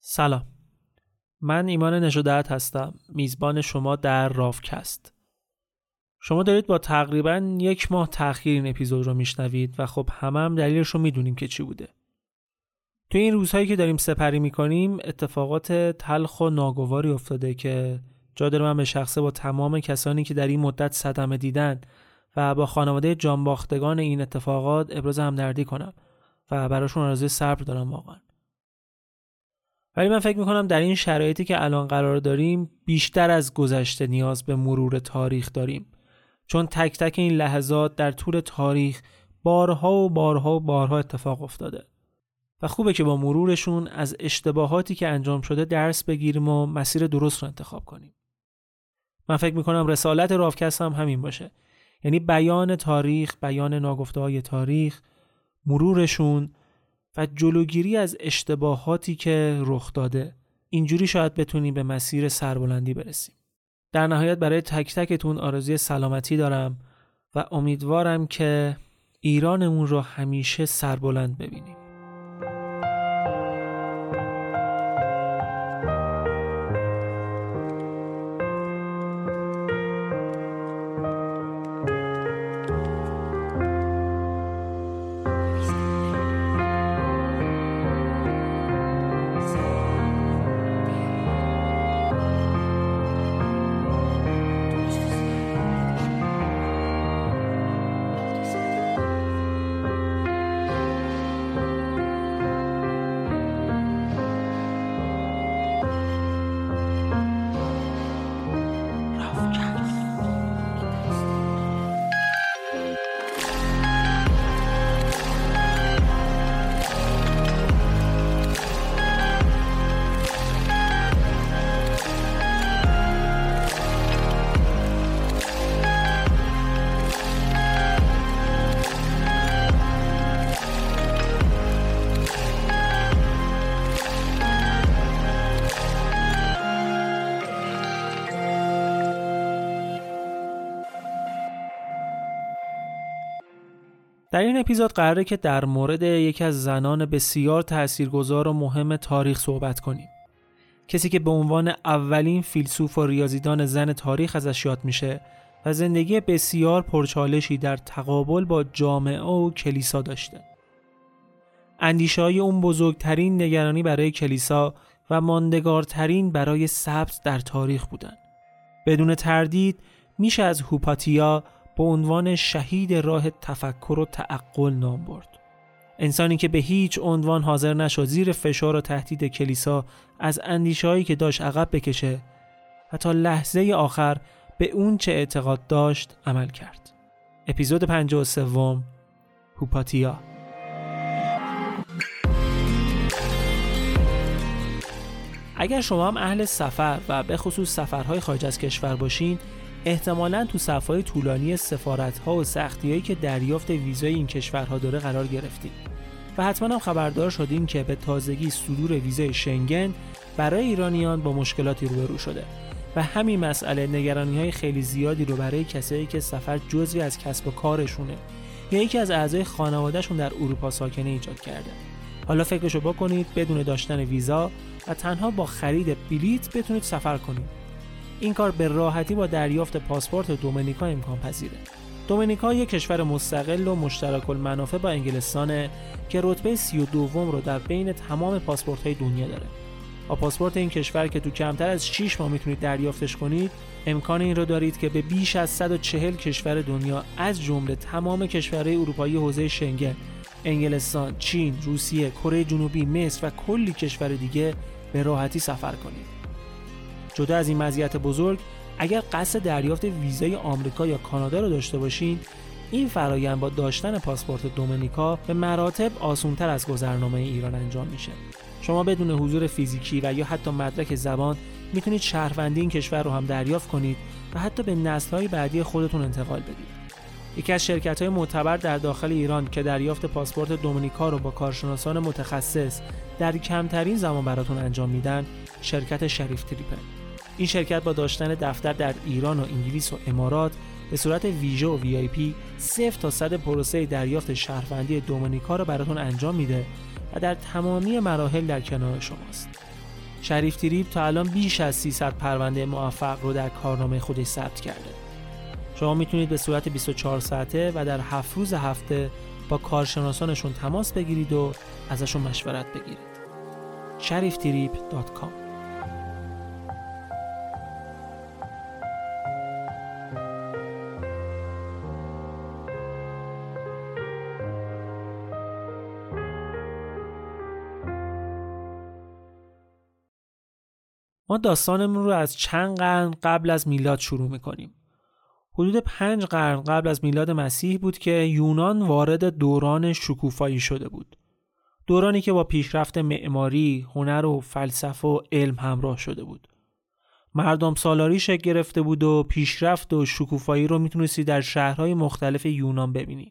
سلام، من ایمان نژادت هستم، میزبان شما در راوکست. شما دارید با تقریباً 1 ماه تأخیر این اپیزود رو میشنوید و خب هم دلیلش رو میدونیم که چی بوده. توی این روزهایی که داریم سپری میکنیم اتفاقات تلخ و ناگواری افتاده که جا داره من به شخصه با تمام کسانی که در این مدت صدمه دیدن و با خانواده جانباختگان این اتفاقات ابراز همدردی کنم و براشون آرزوی صبر دارم واقعا. ولی من فکر میکنم در این شرایطی که الان قرار داریم بیشتر از گذشته نیاز به مرور تاریخ داریم، چون تک تک این لحظات در طول تاریخ بارها اتفاق افتاده و خوبه که با مرورشون از اشتباهاتی که انجام شده درس بگیریم و مسیر درست رو انتخاب کنیم. من فکر میکنم رسالت راوکست هم همین باشه، یعنی بیان تاریخ، بیان ناگفته‌های تاریخ، مرورشون و جلوگیری از اشتباهاتی که رخ داده. اینجوری شاید بتونیم به مسیر سربلندی برسیم. در نهایت برای تک تکتون آرزوی سلامتی دارم و امیدوارم که ایرانمون رو همیشه سربلند ببینیم. در این اپیزود قراره که در مورد یکی از زنان بسیار تاثیرگذار و مهم تاریخ صحبت کنیم. کسی که به عنوان اولین فیلسوف و ریاضیدان زن تاریخ ازش یاد میشه و زندگی بسیار پرچالشی در تقابل با جامعه و کلیسا داشته. اندیشه‌های اون بزرگترین نگرانی برای کلیسا و ماندگارترین برای سبز در تاریخ بودن. بدون تردید میشه از هوپاتیا به عنوان شهید راه تفکر و تعقل نام برد. انسانی که به هیچ عنوان حاضر نشد زیر فشار و تهدید کلیسا از اندیشه‌هایی که داشت عقب بکشه و تا لحظه آخر به اون چه اعتقاد داشت عمل کرد. اپیزود 53 هوپاتیا. اگر شما هم اهل سفر و به خصوص سفرهای خارج از کشور باشین، احتمالاً تو صف‌های طولانی سفارت‌ها و سختی‌هایی که دریافت ویزای این کشورها داره قرار گرفتید و حتماً هم خبردار شدین که به تازگی صدور ویزای شنگن برای ایرانیان با مشکلاتی روبرو شده و همین مسئله نگرانی‌های خیلی زیادی رو برای کسایی که سفر جزئی از کسب و کارشونه یا یکی از اعضای خانواده‌شون در اروپا ساکنه ایجاد کرده. حالا فکرشو بکنید بدون داشتن ویزا و تنها با خرید بلیت بتونید سفر کنید. این کار به راحتی با دریافت پاسپورت دومینیکا امکان پذیره. دومینیکا یک کشور مستقل و مشترک المنافع با انگلستانه که رتبه 32 رو در بین تمام پاسپورت‌های دنیا داره. با پاسپورت این کشور که تو کمتر از 6 ماه میتونید دریافتش کنید، امکان این رو دارید که به بیش از 140 کشور دنیا از جمله تمام کشورهای اروپایی حوزه شنگن، انگلستان، چین، روسیه، کره جنوبی، مصر و کلی کشور دیگه به راحتی سفر کنید. جدا از این مزیت بزرگ، اگر قصد دریافت ویزای آمریکا یا کانادا رو داشته باشین، این فرآیند با داشتن پاسپورت دومینیکا به مراتب آسان‌تر از گذرنامه ایران انجام میشه. شما بدون حضور فیزیکی و یا حتی مدرک زبان میتونید شهروندی این کشور رو هم دریافت کنید و حتی به نسل‌های بعدی خودتون انتقال بدید. یکی از شرکت‌های معتبر در داخل ایران که دریافت پاسپورت دومینیکا رو با کارشناسان متخصص در کمترین زمان براتون انجام میدن، شرکت شریف تریپه. این شرکت با داشتن دفتر در ایران و انگلیس و امارات به صورت ویژه و VIP 0 تا 100 پروسه دریافت شهروندی دومینیکا رو براتون انجام میده و در تمامی مراحل در کنار شماست. شریف تریپ تا الان بیش از 300 پرونده موفق رو در کارنامه خودش ثبت کرده. شما میتونید به صورت 24 ساعته و در 7 روز هفته با کارشناسانشون تماس بگیرید و ازشون مشورت بگیرید. shariftirip.com. ما داستانمون رو از چند قرن قبل از میلاد شروع میکنیم. حدود 5 قرن قبل از میلاد مسیح بود که یونان وارد دوران شکوفایی شده بود. دورانی که با پیشرفت معماری، هنر و فلسفه و علم همراه شده بود. مردم سالاری شکل گرفته بود و پیشرفت و شکوفایی رو میتونستی در شهرهای مختلف یونان ببینی.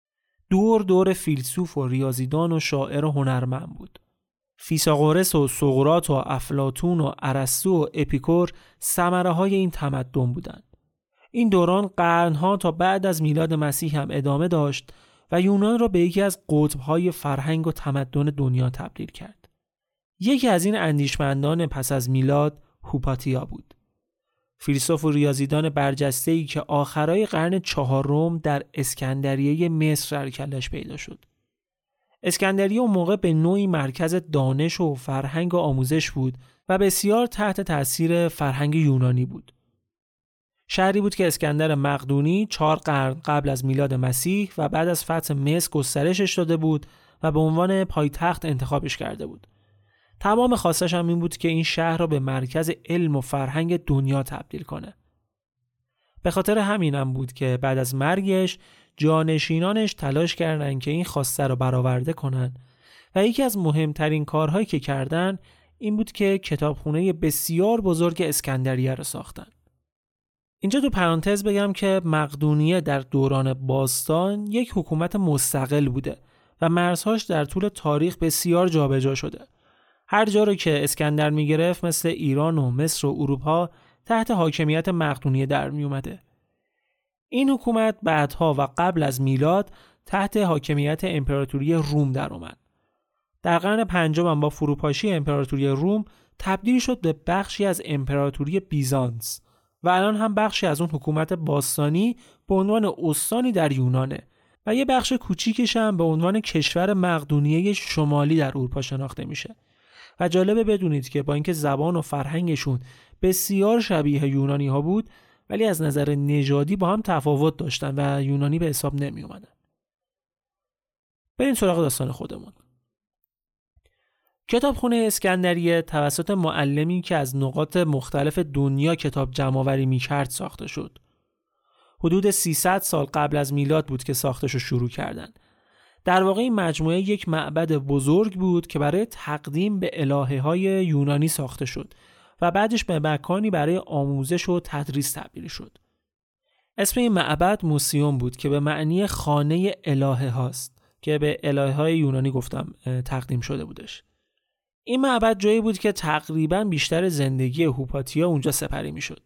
دور فیلسوف و ریاضیدان و شاعر و هنرمند بود. فیثاغورس و سقراط و افلاطون و ارسطو و اپیکور ثمره‌های این تمدن بودند. این دوران قرنها تا بعد از میلاد مسیح هم ادامه داشت و یونان را به یکی از قطب‌های فرهنگ و تمدن دنیا تبدیل کرد. یکی از این اندیشمندان پس از میلاد هوپاتیا بود. فیلسوف و ریاضیدان برجسته‌ای که آخرای قرن 4 در اسکندریه مصر در کلش پیدا شد. اسکندریه اون موقع به نوعی مرکز دانش و فرهنگ و آموزش بود و بسیار تحت تأثیر فرهنگ یونانی بود. شهری بود که اسکندر مقدونی 4 قرن قبل از میلاد مسیح و بعد از فتح مصر گسترشش داده بود و به عنوان پایتخت انتخابش کرده بود. تمام خواستش هم این بود که این شهر را به مرکز علم و فرهنگ دنیا تبدیل کنه. به خاطر همینم بود که بعد از مرگش جانشینانش تلاش کردن که این خواسته رو برآورده کنن و یکی از مهمترین کارهایی که کردن این بود که کتابخونه بسیار بزرگ اسکندریه رو ساختن. اینجا تو پرانتز بگم که مقدونیه در دوران باستان یک حکومت مستقل بوده و مرزهاش در طول تاریخ بسیار جابجا شده. هر جا رو که اسکندر میگرفت مثل ایران و مصر و اروپا تحت حاکمیت مقدونیه در می اومده. این حکومت بعدها و قبل از میلاد تحت حاکمیت امپراتوری روم در اومد. در قرن 5 با فروپاشی امپراتوری روم تبدیل شد به بخشی از امپراتوری بیزانس و الان هم بخشی از اون حکومت باستانی به عنوان استانی در یونانه و یه بخش کوچیکش هم به عنوان کشور مقدونیه شمالی در اروپا شناخته میشه. و جالبه بدونید که با اینکه زبان و فرهنگشون بسیار شبیه یونانی ها بود ولی از نظر نژادی با هم تفاوت داشتن و یونانی به حساب نمی اومدن. بریم سراغ داستان خودمون. کتابخونه اسکندریه توسط معلمی که از نقاط مختلف دنیا کتاب جمع‌آوری می‌کرد ساخته شد. حدود 300 سال قبل از میلاد بود که ساختش رو شروع کردن. در واقع این مجموعه یک معبد بزرگ بود که برای تقدیم به الهه‌های یونانی ساخته شد و بعدش به مکانی برای آموزش و تدریس تبدیل شد. اسم این معبد موسیوم بود که به معنی خانه الهه هاست که به الهه‌های یونانی گفتم تقدیم شده بودش. این معبد جایی بود که تقریباً بیشتر زندگی هوپاتیا اونجا سپری میشد.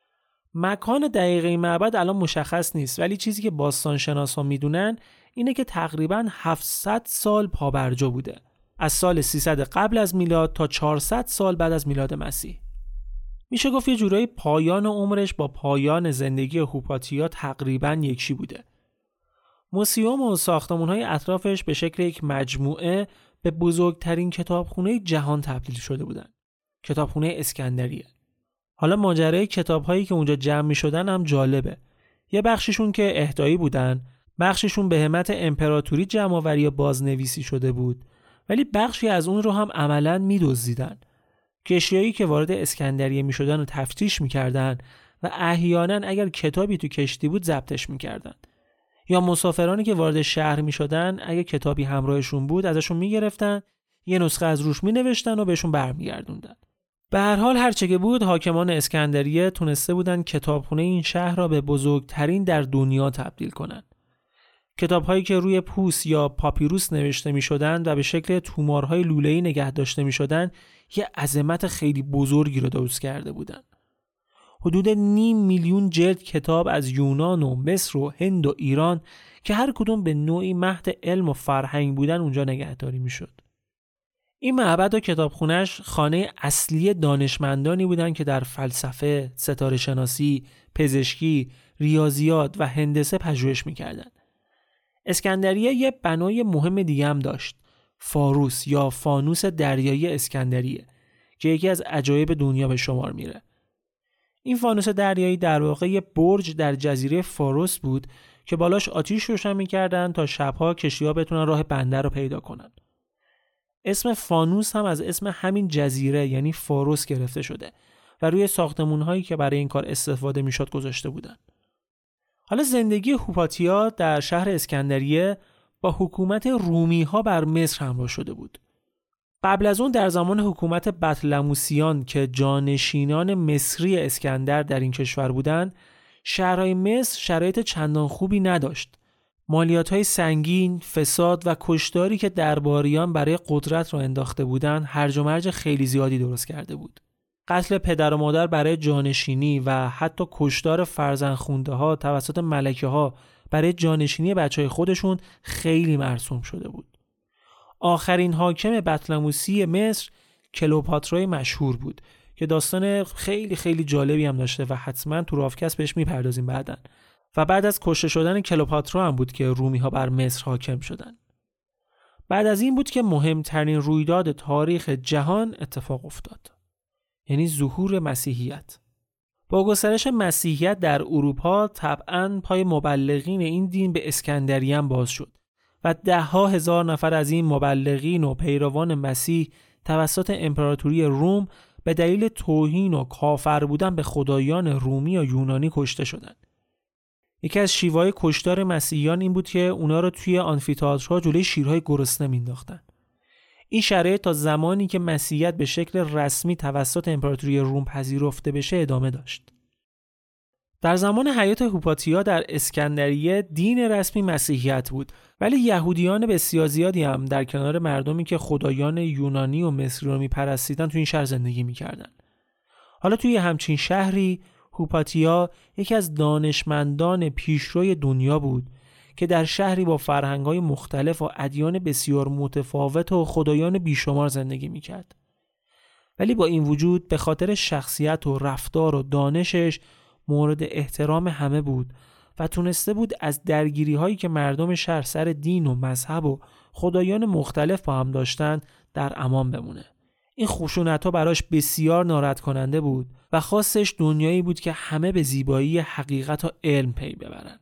مکان دقیق این معبد الان مشخص نیست ولی چیزی که باستانشناسا میدونن اینه که تقریباً 700 سال پابرجا بوده. از سال 300 قبل از میلاد تا 400 سال بعد از میلاد مسیح. میشه گفت یه جورایی پایان عمرش با پایان زندگی هوپاتیا تقریباً یکشی بوده. موسیوم و ساختمان‌های اطرافش به شکل یک مجموعه به بزرگترین کتابخونه جهان تبدیل شده بودن. کتابخونه اسکندریه. حالا ماجرای کتاب‌هایی که اونجا جمع می‌شدن هم جالبه. یه بخششون که اهدایی بودن، بخششون به همت امپراتوری جمع‌آوری و بازنویسی شده بود، ولی بخشی از اون رو هم عملاً می‌دزدیدن. کشتیایی که وارد اسکندریه می‌شدن رو تفتیش می‌کردن و احیاناً اگر کتابی تو کشتی بود ضبطش می‌کردن. یا مسافرانی که وارد شهر می‌شدن اگه کتابی همراهشون بود ازشون می‌گرفتن، یه نسخه از روش می‌نوشتن و بهشون برمیگردوندن. به هر حال هرچه که بود حاکمان اسکندریه تونسته بودن کتابخونه این شهر را به بزرگترین در دنیا تبدیل کنن. کتاب‌هایی که روی پوست یا پاپیروس نوشته می‌شدند و به شکل تومارهای لوله‌ای نگه داشته می‌شدند، یه عظمت خیلی بزرگی رو درست کرده بودند. حدود 500,000 میلیون جلد کتاب از یونان و مصر و هند و ایران که هر کدوم به نوعی مهد علم و فرهنگ بودن اونجا نگهداری میشد. این معبد و کتابخونه‌اش خانه اصلی دانشمندانی بودن که در فلسفه، ستاره شناسی، پزشکی، ریاضیات و هندسه پژوهش می‌کردند. اسکندریه یه بنای مهم دیگه هم داشت، فاروس یا فانوس دریایی اسکندریه که یکی از عجایب دنیا به شمار میره. این فانوس دریایی در واقع یه برج در جزیره فاروس بود که بالاش آتیش روشن می‌کردن تا شب‌ها کشتی‌ها بتونن راه بندر رو پیدا کنن. اسم فانوس هم از اسم همین جزیره یعنی فاروس گرفته شده و روی ساختمان‌هایی که برای این کار استفاده می‌شد گذاشته بودن. حالا زندگی هوپاتیا در شهر اسکندریه با حکومت رومی‌ها بر مصر همراه شده بود. قبل از اون در زمان حکومت بطلموسیان که جانشینان مصری اسکندر در این کشور بودند، شهرهای مصر شرایط چندان خوبی نداشت. مالیات‌های سنگین، فساد و کشتاری که درباریان برای قدرت را انداخته بودند، هرج و مرج خیلی زیادی درست کرده بود. قتل پدر و مادر برای جانشینی و حتی کشتار فرزندخونده‌ها توسط ملکه‌ها برای جانشینی بچه‌های خودشون خیلی مرسوم شده بود. آخرین حاکم بطلموسی مصر کلئوپاترای مشهور بود که داستان خیلی خیلی جالبی هم داشته و حتما تو رافکست بهش میپردازیم بعدن. و بعد از کشته شدن کلئوپاترا هم بود که رومی‌ها بر مصر حاکم شدن. بعد از این بود که مهمترین رویداد تاریخ جهان اتفاق افتاد، یعنی ظهور مسیحیت. با گسترش مسیحیت در اروپا طبعاً پای مبلغین این دین به اسکندریه هم باز شد و 10,000 نفر از این مبلغین و پیروان مسیح توسط امپراتوری روم به دلیل توهین و کافر بودن به خدایان رومی یا یونانی کشته شدند. یکی از شیوه‌های کشتار مسیحیان این بود که اونا رو توی آمفی‌تئاترها جلوی شیرهای گرسنه مینداختن. این شرایط تا زمانی که مسیحیت به شکل رسمی توسط امپراتوری روم پذیرفته بشه ادامه داشت. در زمان حیات هوپاتیا در اسکندریه دین رسمی مسیحیت بود، ولی یهودیان بسیار زیادی هم در کنار مردمی که خدایان یونانی و مصری رو میپرستیدن توی این شهر زندگی میکردن. حالا توی همچین شهری هوپاتیا یکی از دانشمندان پیشروی دنیا بود که در شهری با فرهنگ‌های مختلف و ادیان بسیار متفاوت و خدایان بیشمار زندگی میکرد. ولی با این وجود به خاطر شخصیت و رفتار و دانشش مورد احترام همه بود و تونسته بود از درگیری هایی که مردم شهر سر دین و مذهب و خدایان مختلف با هم داشتن در امان بمونه. این خشونت ها براش بسیار ناراحت کننده بود و خواستش دنیایی بود که همه به زیبایی حقیقت و علم پی ببرن.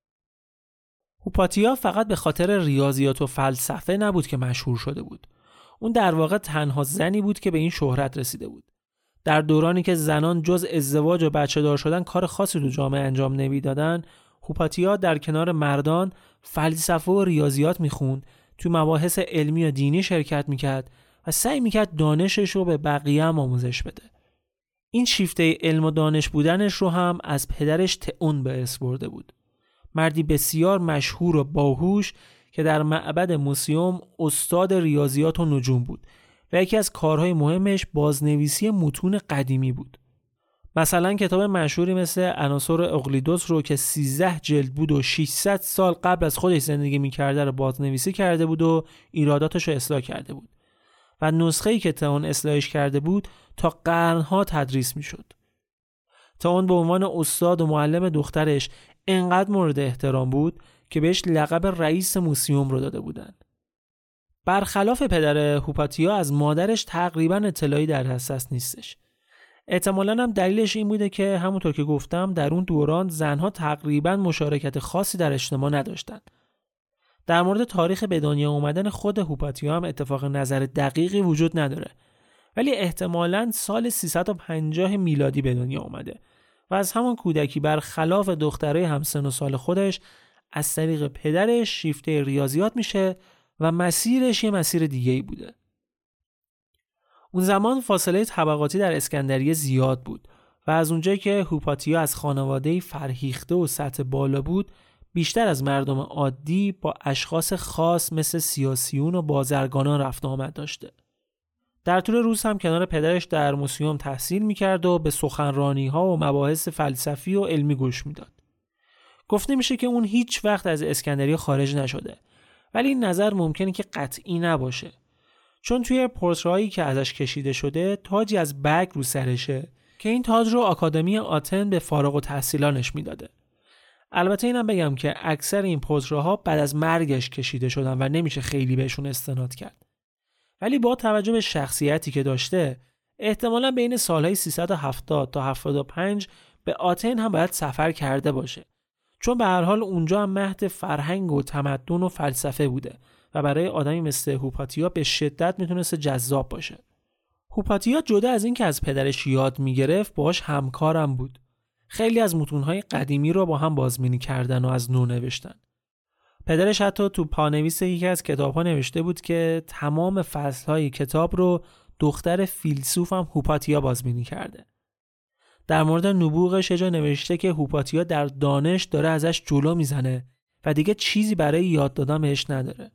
هوپاتیا فقط به خاطر ریاضیات و فلسفه نبود که مشهور شده بود. اون در واقع تنها زنی بود که به این شهرت رسیده بود. در دورانی که زنان جز ازدواج و بچه دار شدن کار خاصی تو جامعه انجام نمیدادن، هوپاتیا در کنار مردان فلسفه و ریاضیات میخوند، تو مباحث علمی و دینی شرکت میکرد و سعی میکرد دانشش رو به بقیه هم آموزش بده. این شیفته علم و دانش بودنش رو هم از پدرش تئون به ارث برده بود. مردی بسیار مشهور و باهوش که در معبد موسیوم استاد ریاضیات و نجوم بود و یکی از کارهای مهمش بازنویسی متون قدیمی بود. مثلا کتاب مشهوری مثل عناصر اقلیدس رو که 13 جلد بود و 600 سال قبل از خودش زندگی می‌کرده رو بازنویسی کرده بود و ایراداتش رو اصلاح کرده بود و نسخه‌ای که تئون اصلاحش کرده بود تا قرن‌ها تدریس می‌شد. تئون به عنوان استاد و معلم دخترش انقدر مورد احترام بود که بهش لقب رئیس موسیوم رو داده بودند. برخلاف پدر هوپاتیا از مادرش تقریباً اطلاعی در دسترس نیستش. احتمالاً هم دلیلش این بوده که همونطور که گفتم در اون دوران زنها تقریباً مشارکت خاصی در اجتماع نداشتند. در مورد تاریخ به دنیا اومدن خود هوپاتیا هم اتفاق نظر دقیقی وجود نداره، ولی احتمالاً سال 350 میلادی به دنیا اومده و از همون کودکی برخلاف دخترای همسن و سال خودش از طریق پدرش شیفته ریاضیات میشه و مسیرش یه مسیر دیگه‌ای بوده. اون زمان فاصله طبقاتی در اسکندریه زیاد بود و از اونجایی که هوپاتیا از خانواده‌ای فرهیخته و سطح بالا بود، بیشتر از مردم عادی با اشخاص خاص مثل سیاسیون و بازرگانان رفت و آمد داشته. در طول روز هم کنار پدرش در موسیوم تحصیل می‌کرد و به سخنرانی‌ها و مباحث فلسفی و علمی گوش می‌داد. گفته میشه که اون هیچ وقت از اسکندریه خارج نشده، ولی این نظر ممکنه که قطعی نباشه، چون توی پورترهایی که ازش کشیده شده تاجی از برگ رو سرشه که این تاج رو آکادمی آتن به فارغ التحصیلانش میداده. البته اینم بگم که اکثر این پورتره‌ها بعد از مرگش کشیده شدن و نمیشه خیلی بهشون استناد کرد. ولی با توجه به شخصیتی که داشته احتمالاً بین سالهای 370 تا 75 به آتن هم باید سفر کرده باشه، چون به هر حال اونجا هم مهد فرهنگ و تمدن و فلسفه بوده و برای آدمی مثل هوپاتیا به شدت میتونست جذاب باشه. هوپاتیا جدا از این که از پدرش یاد میگرفت باهاش همکارم بود. خیلی از متونهای قدیمی رو با هم بازبینی کردن و از نو نوشتن. پدرش حتی تو پانویس یکی از کتاب‌ها نوشته بود که تمام فصل‌های کتاب رو دختر فیلسوف هم هوپاتیا بازبینی کرده. در مورد نبوغش یه جا نوشته که هوپاتیا در دانش داره ازش جلو میزنه و دیگه چیزی برای یاد دادن بهش نداره.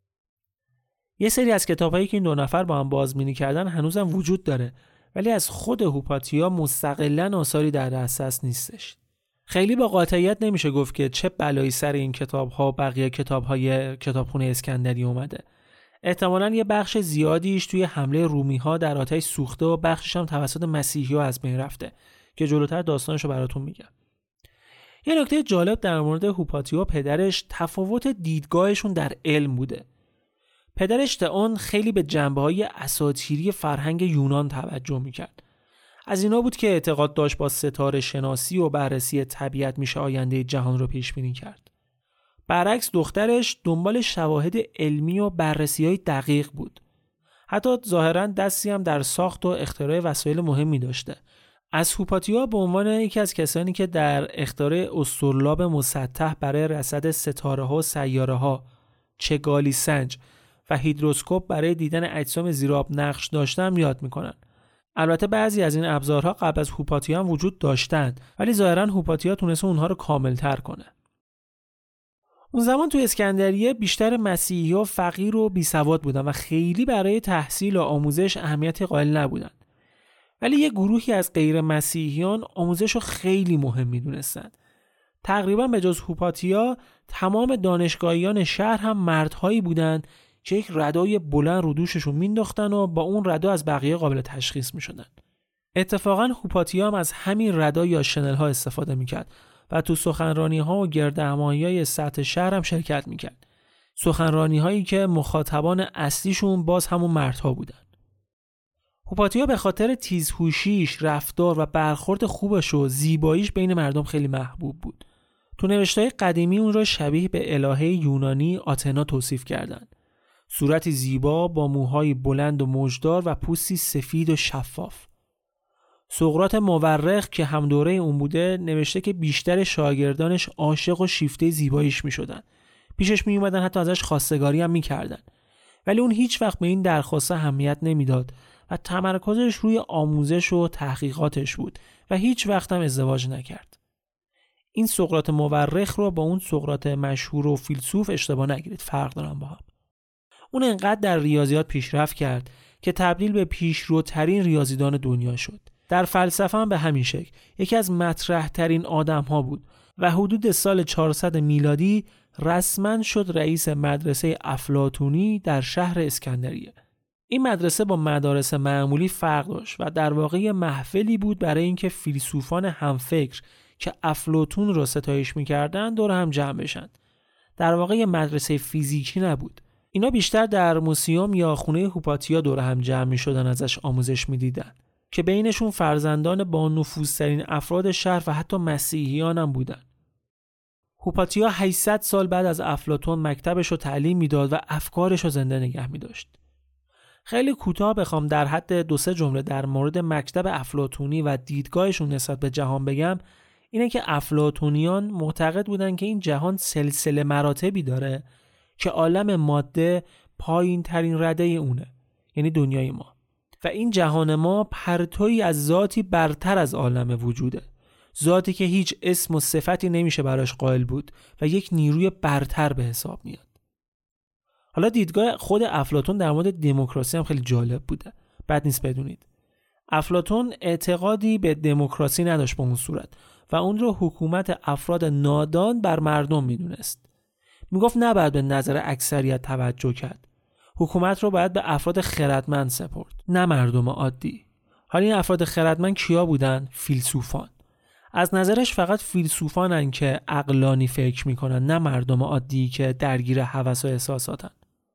یه سری از کتاب‌هایی که این دو نفر با هم بازبینی کردن هنوزم وجود داره، ولی از خود هوپاتیا مستقلاً آثاری در دسترس نیستش. خیلی با قاطعیت نمیشه گفت که چه بلایی سر این کتاب‌ها و بقیه کتاب‌های کتابخونه اسکندری اومده. احتمالاً یه بخش زیادیش توی حمله رومی‌ها در آتش سوخته و بخشش هم توسط مسیحی‌ها از بین رفته که جلوتر داستانشو براتون میگم. یه نکته جالب در مورد هوپاتیا و پدرش تفاوت دیدگاهشون در علم بوده. پدرش تئون خیلی به جنبه‌های اساطیری فرهنگ یونان توجه می‌کرد. از اینا بود که اعتقاد داشت با ستاره شناسی و بررسی طبیعت میشه آینده جهان رو پیش بینی کرد. برعکس دخترش دنبال شواهد علمی و بررسی‌های دقیق بود. حتی ظاهراً دستی هم در ساخت و اختراع وسایل مهمی داشته. از هوپاتیا به عنوان یکی از کسانی که در اختراع اسطورلاب مسطح برای رصد ستاره‌ها و سیاره‌ها، چگالی سنج و هیدروسکوپ برای دیدن اجسام زیر آب نقش داشتن یاد میکنن. البته بعضی از این ابزارها قبل از هوپاتیا هم وجود داشتند، ولی ظاهراً هوپاتیا تونسته اونها رو کامل‌تر کنه. اون زمان تو اسکندریه بیشتر مسیحی و فقیر و بیسواد بودن و خیلی برای تحصیل و آموزش اهمیت قائل نبودن. ولی یه گروهی از غیر مسیحیان آموزش رو خیلی مهم میدونستن. تقریباً به جز هوپاتیا تمام دانشگاهیان شهر هم مردهایی بودن که یک ردای بلند رو دوششون مینداختن و با اون ردا از بقیه قابل تشخیص میشدن. اتفاقاً هوپاتیا هم از همین ردا یا شنل ها استفاده میکرد و تو سخنرانی ها و گردهمایی‌های سطح شهر هم شرکت میکرد. سخنرانی هایی که مخاطبان اصلیشون باز همون مردها بودن. هوپاتیا به خاطر تیزهوشیش، رفتار و برخورد خوبش و زیباییش بین مردم خیلی محبوب بود. تو نوشته‌های قدیمی اون را شبیه به الهه یونانی آتنا توصیف کردن. صورتی زیبا با موهای بلند و موجدار و پوستی سفید و شفاف. سقراط مورخ که هم دوره اون بوده نوشته که بیشتر شاگردانش عاشق و شیفته زیباییش می شدن. پیشش می اومدن، حتی ازش خواستگاری هم می کردن. ولی اون هیچ وقت به این درخواست اهمیت نمیداد و تمرکزش روی آموزش و تحقیقاتش بود و هیچ وقت هم ازدواج نکرد. این سقراط مورخ رو با اون سقراط مشهور و فیلسوف اشتباه نگیرید، فرق دارن با هم. اون انقدر در ریاضیات پیشرفت کرد که تبدیل به پیشروترین ریاضیدان دنیا شد. در فلسفه هم به همین شکل یکی از مطرح‌ترین آدم‌ها بود و حدود سال 400 میلادی رسما شد رئیس مدرسه افلاطونی در شهر اسکندریه. این مدرسه با مدارس معمولی فرق داشت و در واقع محفلی بود برای اینکه فیلسوفان همفکر که افلاطون رو ستایش می‌کردند دور هم جمع بشن. در واقع مدرسه فیزیکی نبود. اینا بیشتر در موسیوم یا خونه هوپاتیا دور هم جمع می‌شدن، ازش آموزش می‌دیدن که بینشون فرزندان با نفوذترین افراد شهر و حتی مسیحیان هم بودن. هوپاتیا 800 سال بعد از افلاطون مکتبش رو تعلیم میداد و افکارش رو زنده نگه می‌داشت. خیلی کوتاه بخوام در حد 2-3 جمله در مورد مکتب افلاطونی و دیدگاهشون نسبت به جهان بگم، اینه که افلاطونیان معتقد بودن که این جهان سلسله مراتبی داره که عالم ماده پایین ترین رده اونه، یعنی دنیای ما، و این جهان ما پرتویی از ذاتی برتر از عالم وجوده، ذاتی که هیچ اسم و صفتی نمیشه براش قائل بود و یک نیروی برتر به حساب میاد. حالا دیدگاه خود افلاطون در مورد دموکراسی هم خیلی جالب بوده. بد نیست بدونید. افلاطون اعتقادی به دموکراسی نداشت به اون صورت و اون رو حکومت افراد نادان بر مردم میدونست. میگفت نباید به نظر اکثریت توجه کرد. حکومت رو باید به افراد خردمند سپرد، نه مردم عادی. حالا این افراد خردمند کیا بودن؟ فیلسوفان. از نظرش فقط فیلسوفانن که عقلانی فکر میکنن، نه مردم عادی که درگیر هوس و احساساتن.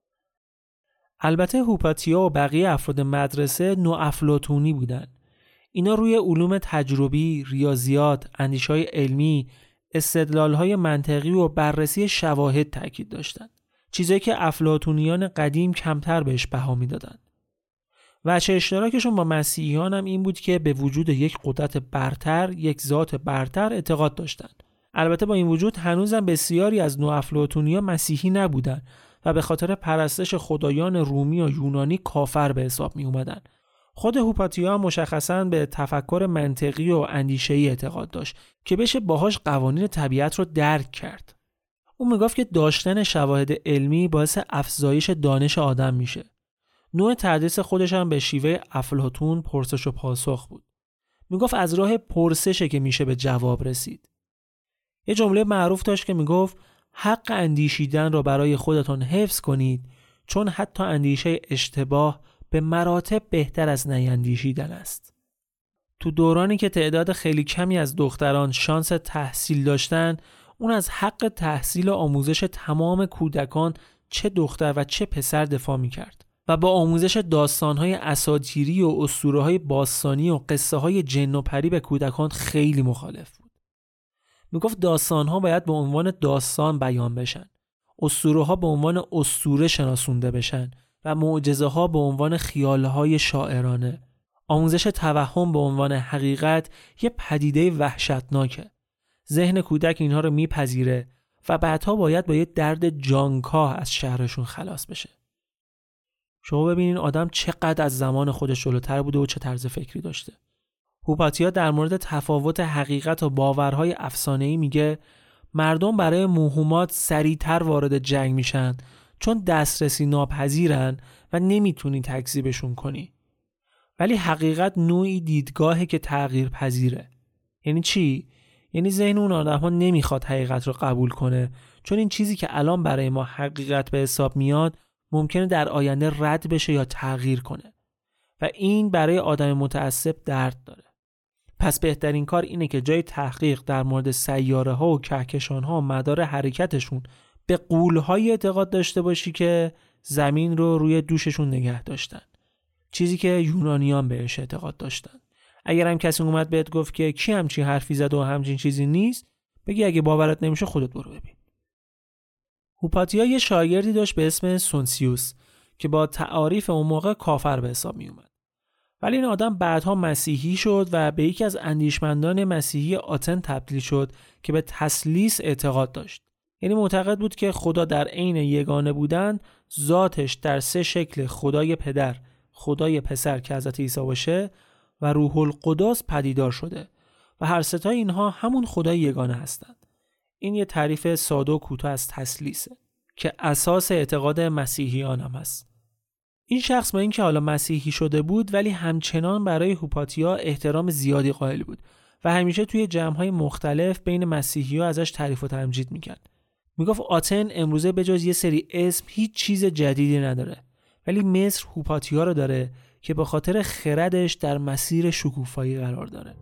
البته هوپاتیا و بقیه افراد مدرسه نوافلاطونی بودن. اینا روی علوم تجربی، ریاضیات، اندیشه‌های علمی، استدلال‌های منطقی و بررسی شواهد تاکید داشتن. چیزایی که افلاطونیان قدیم کمتر بهش بها میدادن. وجه اشتراکشون با مسیحیان هم این بود که به وجود یک قدرت برتر، یک ذات برتر اعتقاد داشتند. البته با این وجود هنوزم بسیاری از نوافلاطونی‌ها مسیحی نبودن و به خاطر پرستش خدایان رومی و یونانی کافر به حساب می اومدن. خود هوپاتیا مشخصاً به تفکر منطقی و اندیشه‌ای اعتقاد داشت که بشه باهاش قوانین طبیعت رو درک کرد. اون میگفت که داشتن شواهد علمی باعث افزایش دانش آدم میشه. نوع تدریس خودش هم به شیوه افلاطون پرسش و پاسخ بود. میگفت از راه پرسشه که میشه به جواب رسید. یه جمله معروف داشت که میگفت حق اندیشیدن را برای خودتون حفظ کنید، چون حتی اندیشه اشتباه به مراتب بهتر از نیندیشیدن است. تو دورانی که تعداد خیلی کمی از دختران شانس تحصیل داشتن، اون از حق تحصیل و آموزش تمام کودکان چه دختر و چه پسر دفاع میکرد و با آموزش داستان‌های اساطیری و اسطوره‌های باستانی و قصه‌های جن و پری به کودکان خیلی مخالف بود. میگفت داستان‌ها باید به عنوان داستان بیان بشن، اسطوره‌ها به عنوان اسطوره شناسونده بشن و معجزه‌ها به عنوان خیال‌های شاعرانه. آموزش توهم به عنوان حقیقت یه پدیده وحشتناکه. ذهن کودک اینها رو میپذیره و بعدها باید با یه درد جانکاه از شهرشون خلاص بشه. شما ببینین آدم چقدر از زمان خودش جلوتر بوده و چه طرز فکری داشته. هوپاتیا در مورد تفاوت حقیقت و باورهای افسانه‌ای میگه مردم برای موهومات سریعتر وارد جنگ میشن چون دسترسی ناپذیرن و نمیتونی تکذیبشون کنی. ولی حقیقت نوعی دیدگاهه که تغییر پذیره. یعنی چی؟ یعنی ذهن اون آدم‌ها نمیخواد حقیقت رو قبول کنه، چون این چیزی که الان برای ما حقیقت به حساب میاد ممکنه در آینده رد بشه یا تغییر کنه و این برای آدم متعصب درد داره. پس بهترین کار اینه که جای تحقیق در مورد سیاره‌ها و کهکشان‌ها و مدار حرکتشون به غول‌های اعتقاد داشته باشی که زمین رو روی دوششون نگه داشتن، چیزی که یونانیان بهش اعتقاد داشتن. اگر هم کسی اومد بهت گفت که کی همچین حرفی زد و همچین چیزی نیست، بگی اگه باورت نمیشه خودت برو ببین. هوپاتیا یه شاگردی داشت به اسم سونسیوس که با تعاریف اون موقع کافر به حساب می اومد. ولی این آدم بعدها مسیحی شد و به یکی از اندیشمندان مسیحی آتن تبدیل شد که به تثلیث اعتقاد داشت. یعنی معتقد بود که خدا در عین یگانه بودن ذاتش در سه شکل خدای پدر، خدای پسر که حضرت عیسی باشه و روح القدس پدیدار شده و هر سه تا اینها همون خدای یگانه هستند. این یه تعریف ساده و کوتاه از تثلیثه که اساس اعتقاد مسیحیان هم هست. این شخص با اینکه حالا مسیحی شده بود ولی همچنان برای هوپاتیا احترام زیادی قائل بود و همیشه توی جمع‌های مختلف بین مسیحی‌ها ازش تعریف و تمجید می‌کرد. میگفت آتن امروزه به جز یه سری اسم هیچ چیز جدیدی نداره، ولی مصر هوپاتیا رو داره که به خاطر خردش در مسیر شکوفایی قرار داره.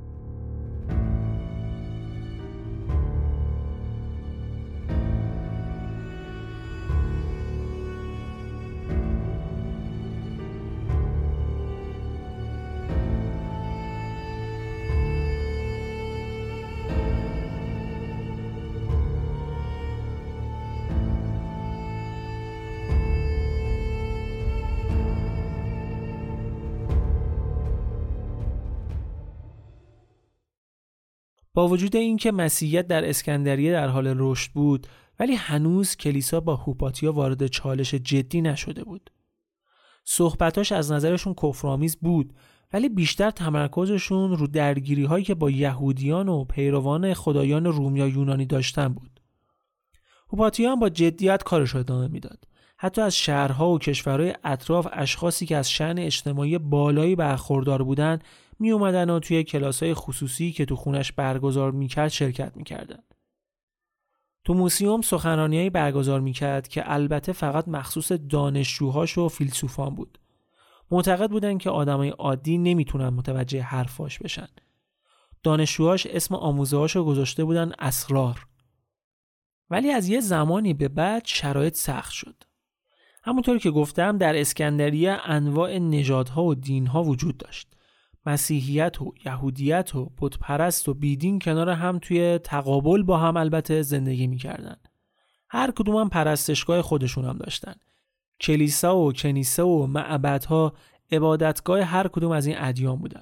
با وجود اینکه مسیحیت در اسکندریه در حال رشد بود، ولی هنوز کلیسا با هوپاتیا وارد چالش جدی نشده بود. صحبتاش از نظرشون کفرآمیز بود، ولی بیشتر تمرکزشون رو درگیری هایی که با یهودیان و پیروان خدایان روم یا یونانی داشتن بود. هوپاتیا هم با جدیت کارش رو ادامه میداد. حتی از شهرها و کشورهای اطراف اشخاصی که از شأن اجتماعی بالایی برخوردار بودن می اومدن و توی کلاس‌های خصوصی که تو خونش برگزار میکرد شرکت میکردن. تو موسیوم سخنرانی‌هایی برگزار می‌کرد که البته فقط مخصوص دانشجوهاش و فیلسوفان بود. معتقد بودن که آدمای عادی نمیتونن متوجه حرفاش بشن. دانشجوهاش اسم آموزه‌هاشو گذاشته بودن اسرار. ولی از یه زمانی به بعد شرایط سخت شد. همونطور که گفتم در اسکندریه انواع نژادها و دینها وجود داشت. مسیحیت و یهودیت و بتپرست و بیدین کنار هم توی تقابل با هم البته زندگی می‌کردن. هر کدوم هم پرستشگاه خودشون هم داشتن. کلیسا و کنیسه و معبدها عبادتگاه هر کدوم از این ادیان بودن.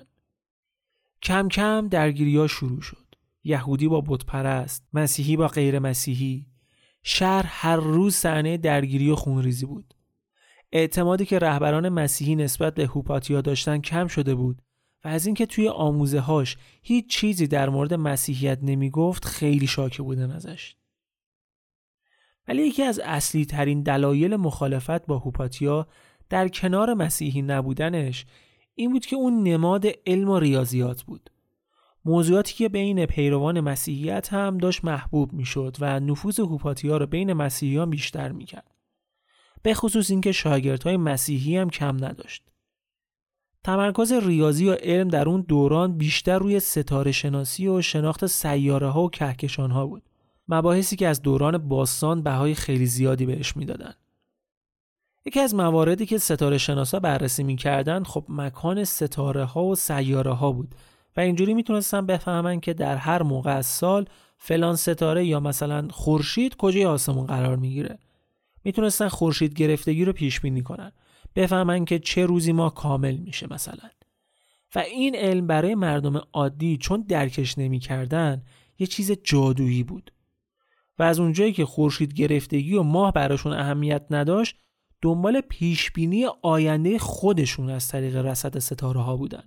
کم کم درگیری‌ها شروع شد. یهودی با بتپرست، مسیحی با غیر مسیحی. شهر هر روز صحنه درگیری و خونریزی بود. اعتمادی که رهبران مسیحی نسبت به هوپاتیا داشتن کم شده بود و از اینکه توی آموزه‌هاش هیچ چیزی در مورد مسیحیت نمیگفت خیلی شاکه بودن ازش. ولی یکی از اصلی ترین دلایل مخالفت با هوپاتیا در کنار مسیحی نبودنش این بود که اون نماد علم و ریاضیات بود. موضوعاتی که بین پیروان مسیحیت هم داشت محبوب میشد و نفوذ هوپاتیا رو بین مسیحیان بیشتر میکرد. به خصوص اینکه شاگردهای مسیحی هم کم نداشت. تمرکز ریاضی و علم در اون دوران بیشتر روی ستاره شناسی و شناخت سیاره ها و کهکشان ها بود. مباحثی که از دوران باستان بهای خیلی زیادی بهش میدادن. یکی از مواردی که ستاره شناسا بررسی میکردن خب مکان ستاره ها و سیاره ها بود و اینجوری میتونستن بفهمن که در هر موقع از سال فلان ستاره یا مثلا خورشید کجای آسمون قرار میگیره. میتونستن خورشید گرفتگی رو پیش بینی کنن، بفهمن که چه روزی ماه کامل میشه مثلا. و این علم برای مردم عادی چون درکش نمیکردن یه چیز جادویی بود. و از اونجایی که خورشید گرفتگی و ماه براشون اهمیت نداشت، دنبال پیشبینی آینده خودشون از طریق رصد ستاره ها بودن.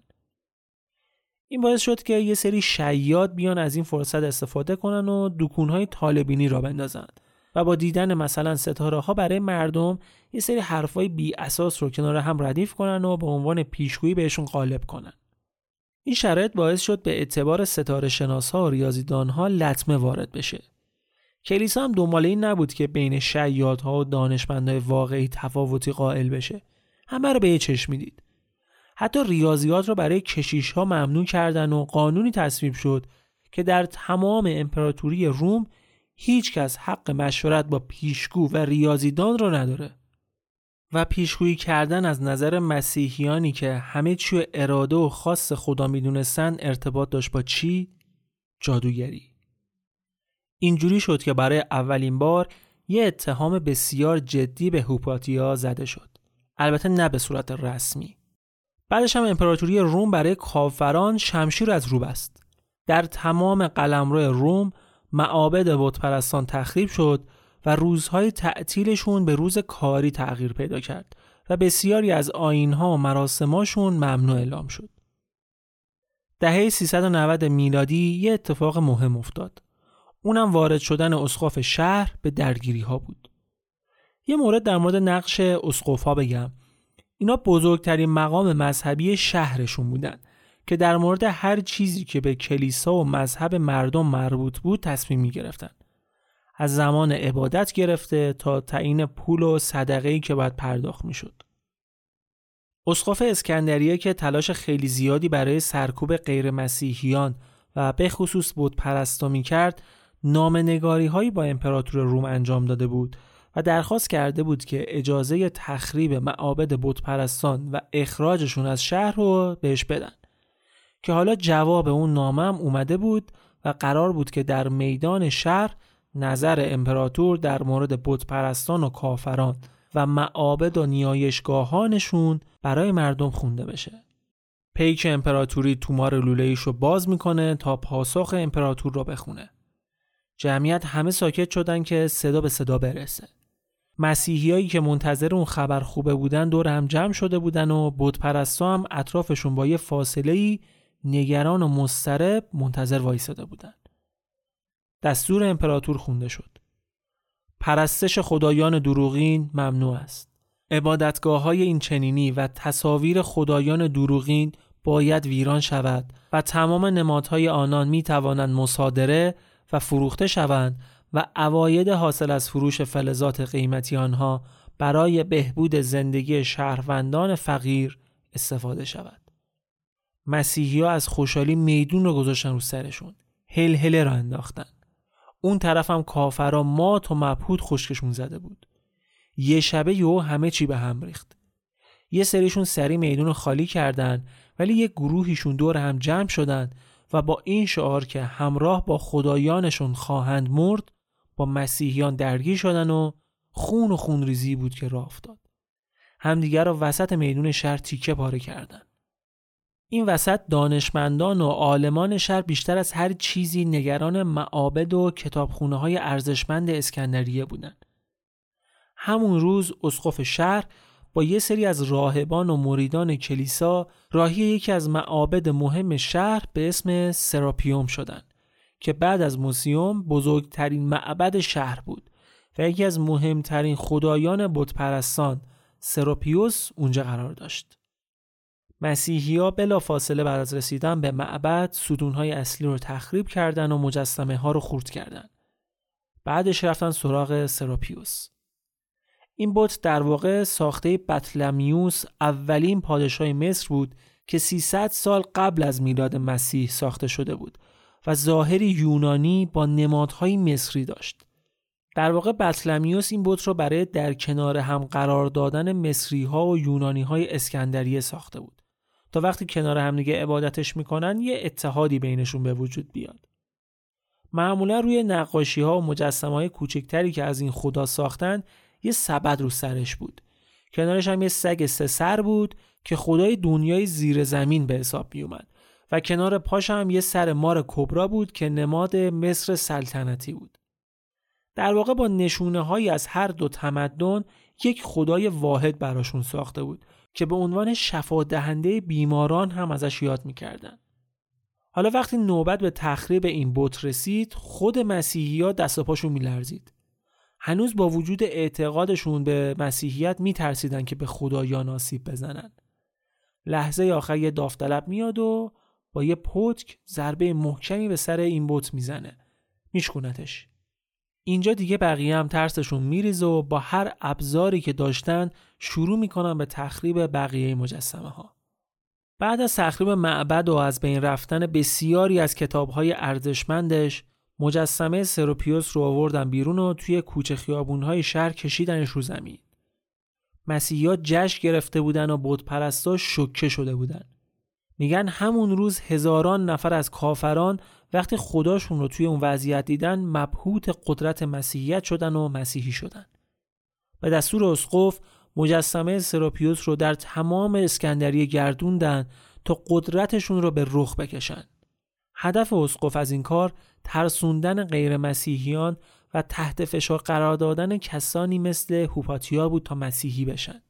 این باعث شد که یه سری شیاد بیان از این فرصت استفاده کنن و دکونهای طالبینی را بندازن و با دیدن مثلا ستاره ها برای مردم یه سری حرفای بی اساس رو کنار هم ردیف کنن و به عنوان پیشگویی بهشون غالب کنن. این شرایط باعث شد به اعتبار ستاره شناس‌ها و ریاضیدان‌ها لطمه وارد بشه. کلیسا هم دنبال این نبود که بین شیادها و دانشمندای واقعی تفاوتی قائل بشه. همه رو به یه چشم میدید. حتی ریاضیات رو برای کشیش‌ها ممنوع کردن و قانونی تصویب شد که در تمام امپراتوری روم هیچ کس حق مشورت با پیشگو و ریاضیدان رو نداره. و پیشگویی کردن از نظر مسیحیانی که همه چی اراده و خاص خدا میدونستن ارتباط داشت با چی؟ جادوگری. اینجوری شد که برای اولین بار یه اتهام بسیار جدی به هوپاتیا زده شد. البته نه به صورت رسمی. بعدش هم امپراتوری روم برای کافران شمشیر از رو بست. در تمام قلمرو روم معابد بتپرستان تخریب شد و روزهای تعطیلشون به روز کاری تغییر پیدا کرد و بسیاری از آیین‌ها و مراسماشون ممنوع اعلام شد. دهه 390 میلادی یه اتفاق مهم افتاد. اونم وارد شدن اسقف شهر به درگیری‌ها بود. یه مورد در مورد نقش اسقف‌ها بگم. اینا بزرگترین مقام مذهبی شهرشون بودن که در مورد هر چیزی که به کلیسا و مذهب مردم مربوط بود تصمیم می‌گرفتن. از زمان عبادت گرفته تا تعیین پول و صدقه‌ای که باید پرداخت می‌شد. اسقف اسکندریه که تلاش خیلی زیادی برای سرکوب غیر مسیحیان و به خصوص بت‌پرستا می‌کرد، نامه‌نگاری‌هایی با امپراتور روم انجام داده بود و درخواست کرده بود که اجازه تخریب معابد بت‌پرستان و اخراجشون از شهر رو بهش بدن. که حالا جواب اون نامه هم اومده بود و قرار بود که در میدان شهر نظر امپراتور در مورد بت‌پرستان و کافران و معابد و نیایشگاهانشون برای مردم خونده بشه. پیک امپراتوری تومار لوله‌ایشو باز میکنه تا پاسخ امپراتور رو بخونه. جمعیت همه ساکت شدن که صدا به صدا برسه. مسیحیایی که منتظر اون خبر خوبه بودن دور هم جمع شده بودن و بت‌پرستا هم اطرافشون با یه فاصله‌ای نگران و مضطرب منتظر وایساده بودن. دستور امپراتور خونده شد. پرستش خدایان دروغین ممنوع است. عبادتگاه‌های این چنینی و تصاویر خدایان دروغین باید ویران شود و تمام نمادهای آنان می توانند مصادره و فروخته شوند و عواید حاصل از فروش فلزات قیمتی آنها برای بهبود زندگی شهروندان فقیر استفاده شود. مسیحی‌ها از خوشحالی میدون رو گذاشتن رو سرشون. هلهله را انداختن. اون طرف هم کافرها مات و مبهوت خشکشون زده بود. یه شبه یهو همه چی به هم ریخت. یه سریشون سری میدون رو خالی کردن، ولی یه گروهیشون دور هم جمع شدن و با این شعار که همراه با خدایانشون خواهند مرد با مسیحیان درگیر شدن و خونریزی بود که راه افتاد. همدیگر رو وسط میدون شهر تیکه پاره کردن. این وسط دانشمندان و عالمان شهر بیشتر از هر چیزی نگران معابد و کتابخونه‌های ارزشمند اسکندریه بودند. همون روز اسقف شهر با یه سری از راهبان و مریدان کلیسا راهی یکی از معابد مهم شهر به اسم سراپیوم شدن که بعد از موسیوم بزرگترین معبد شهر بود و یکی از مهمترین خدایان بتپرستان سراپیوس اونجا قرار داشت. مسیحی‌ها بلافاصله بعد از رسیدن به معبد ستون‌های اصلی رو تخریب کردن و مجسمه‌ها رو خورد کردن. بعدش رفتن سراغ سراپیوس. این بت در واقع ساخته بطلمیوس اولین پادشاه مصر بود که 300 سال قبل از میلاد مسیح ساخته شده بود و ظاهری یونانی با نمادهای مصری داشت. در واقع بطلمیوس این بت رو برای در کنار هم قرار دادن مصری‌ها و یونانی‌های اسکندریه ساخته بود تا وقتی کنار هم دیگه عبادتش میکنن یه اتحادی بینشون به وجود بیاد. معمولا روی نقاشی‌ها و مجسمه‌های کوچکتری که از این خدا ساختن یه سبد رو سرش بود. کنارش هم یه سگ 3 سر بود که خدای دنیای زیر زمین به حساب می اومد و کنار پاش هم یه سر مار کبرا بود که نماد مصر سلطنتی بود. در واقع با نشونه‌هایی از هر دو تمدن یک خدای واحد براشون ساخته بود که به عنوان شفا دهنده بیماران هم ازش یاد می‌کردن. حالا وقتی نوبت به تخریب این بت رسید، خود مسیحی‌ها دست و پاشون می‌لرزید. هنوز با وجود اعتقادشون به مسیحیت می‌ترسیدن که به خدایان آسیب بزنن. لحظه آخر یه داوطلب میاد و با یه پتک ضربه محکمی به سر این بت میزنه. میشکونتش. اینجا دیگه بقیه هم ترسشون میریزه و با هر ابزاری که داشتن شروع میکنن به تخریب بقیه مجسمه ها. بعد از تخریب معبد و از بین رفتن بسیاری از کتاب‌های ارزشمندش، مجسمه سراپیوس رو آوردن بیرون و توی کوچه خیابون‌های شهر کشیدنش رو زمین. مسیحی‌ها جشن گرفته بودن و بت‌پرستا شوکه شده بودن. میگن همون روز هزاران نفر از کافران وقتی خداشون رو توی اون وضعیت دیدن مبهوت قدرت مسیحیت شدن و مسیحی شدن. به دستور اسقف مجسمه سراپیوس رو در تمام اسکندریه گردوندن تا قدرتشون رو به رخ بکشن. هدف اسقف از این کار ترسوندن غیر مسیحیان و تحت فشار قرار دادن کسانی مثل هوپاتیا بود تا مسیحی بشن.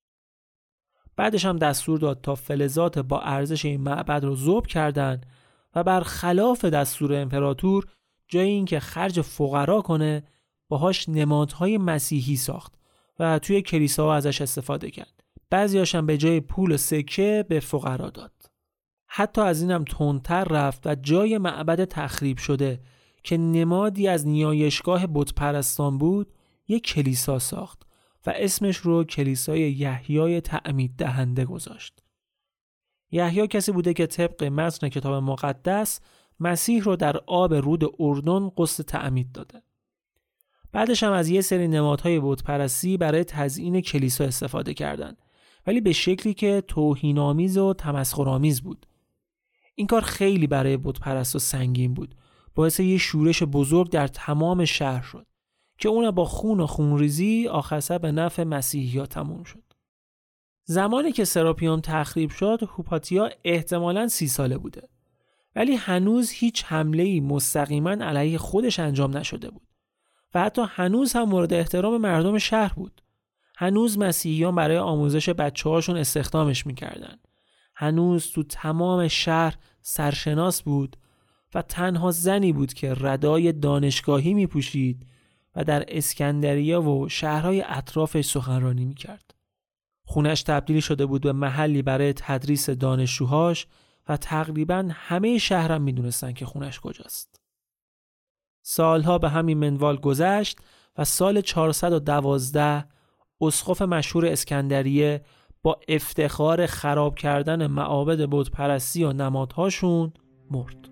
بعدش هم دستور داد تا فلزات با ارزش این معبد رو ذوب کردن و برخلاف دستور امپراتور جای این که خرج فقرا کنه باهاش نمادهای مسیحی ساخت و توی کلیساها ازش استفاده کرد. بعضیاش هم به جای پول سکه به فقرا داد. حتی از اینم تندتر رفت و جای معبد تخریب شده که نمادی از نیایشگاه بت پرستان بود یک کلیسا ساخت و اسمش رو کلیسای یحیای تعمید دهنده گذاشت. یحیی کسی بوده که طبق متن کتاب مقدس مسیح رو در آب رود اردن غسل تعمید داده. بعدش هم از یه سری نمادهای بت پرستی برای تزیین کلیسا استفاده کردند، ولی به شکلی که توهین‌آمیز و تمسخرآمیز بود. این کار خیلی برای بت پرستا سنگین بود، باعث یه شورش بزرگ در تمام شهر شد که اون با خون و خونریزی آخر به نفع مسیحی‌ها تموم شد. زمانی که سراپیوم تخریب شد، هوپاتیا احتمالاً 30 ساله بوده، ولی هنوز هیچ حمله‌ای مستقیما علیه خودش انجام نشده بود و حتی هنوز هم مورد احترام مردم شهر بود. هنوز مسیحیان برای آموزش بچه‌هاشون استخدامش می‌کردن. هنوز تو تمام شهر سرشناس بود و تنها زنی بود که ردای دانشگاهی می‌پوشید و در اسکندریه و شهرهای اطرافش سخنرانی می‌کرد. خونش تبدیل شده بود به محلی برای تدریس دانشجوهاش و تقریباً همه شهرم می‌دونستن که خونش کجاست. سالها به همین منوال گذشت و سال 412 اسقف مشهور اسکندریه با افتخار خراب کردن معابد بتپرستی و نمادهاشون مرد.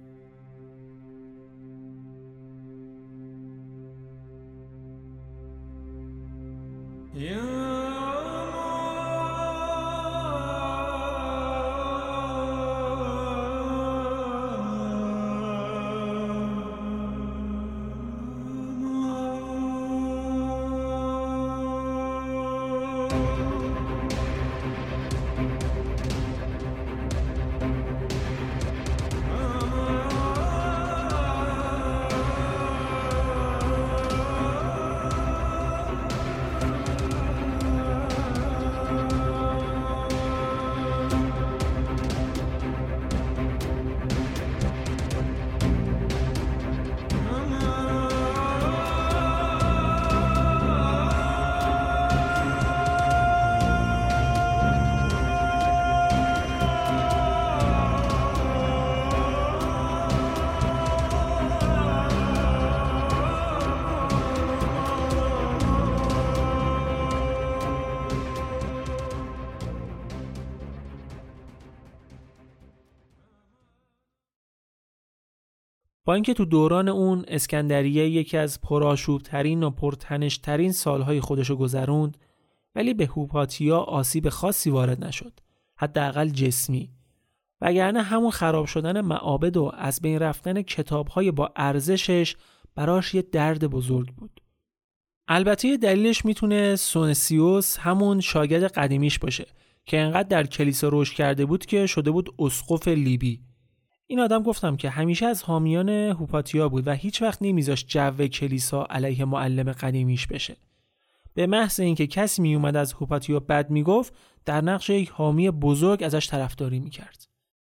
با اینکه تو دوران اون اسکندریه یکی از پرآشوب‌ترین و پرتنش‌ترین سالهای خودشو گذروند، ولی به هوپاتیا آسیب خاصی وارد نشد، حداقل جسمی. وگرنه همون خراب شدن معابد و از بین رفتن کتاب‌های با ارزشش براش یه درد بزرگ بود. البته دلیلش میتونه سونسیوس همون شاگرد قدیمیش باشه که انقدر در کلیسا رشد کرده بود که شده بود اسقف لیبی. این آدم گفتم که همیشه از حامیان هوپاتیا بود و هیچ وقت نمیذاشت جو کلیسا علیه معلم قدیمیش بشه. به محض اینکه کسی میومد از هوپاتیا بد میگفت، در نقش یک حامی بزرگ ازش طرفداری میکرد.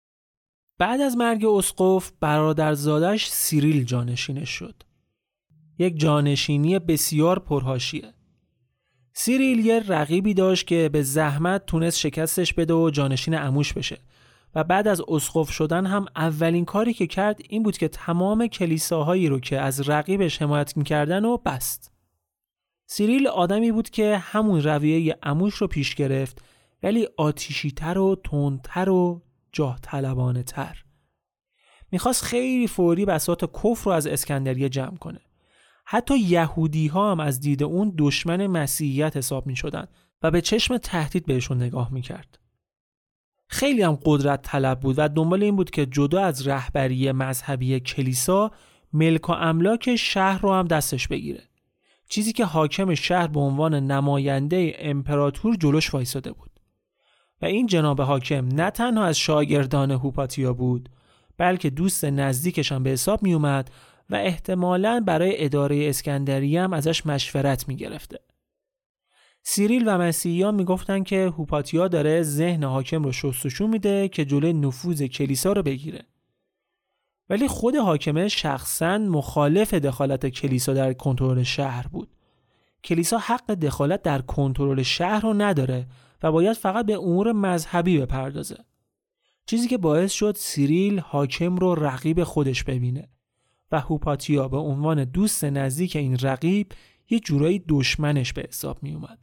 بعد از مرگ اسقف، برادرزادش سیریل جانشینش شد. یک جانشینی بسیار پرحاشیه. سیریل یه رقیبی داشت که به زحمت تونست شکستش بده و جانشین عموش بشه و بعد از اسقف شدن هم اولین کاری که کرد این بود که تمام کلیساهایی رو که از رقیبش حمایت می‌کردن و بست. سیریل آدمی بود که همون رویه عموش رو پیش گرفت، ولی آتشی‌تر و تندتر و جاه طلبانه تر. میخواست خیلی فوری بساط کفر رو از اسکندریه جمع کنه. حتی یهودی ها هم از دید اون دشمن مسیحیت حساب می شدن و به چشم تهدید بهشون نگاه می کرد. خیلی هم قدرت طلب بود و دنبال این بود که جدا از رهبری مذهبی کلیسا، ملک و املاک شهر رو هم دستش بگیره. چیزی که حاکم شهر به عنوان نماینده امپراتور جلوش وایساده بود. و این جناب حاکم نه تنها از شاگردان هوپاتیا بود، بلکه دوست نزدیکش هم به حساب می اومد و احتمالاً برای اداره اسکندریه هم ازش مشورت می گرفته. سیریل و مسیحیان می گفتن که هوپاتیا داره ذهن حاکم رو شستشو میده که جلوی نفوذ کلیسا رو بگیره. ولی خود حاکم شخصاً مخالف دخالت کلیسا در کنترل شهر بود. کلیسا حق دخالت در کنترل شهر رو نداره و باید فقط به امور مذهبی بپردازه. چیزی که باعث شد سیریل حاکم رو رقیب خودش ببینه و هوپاتیا به عنوان دوست نزدیک این رقیب یه جورایی دشمنش به حساب می اومد.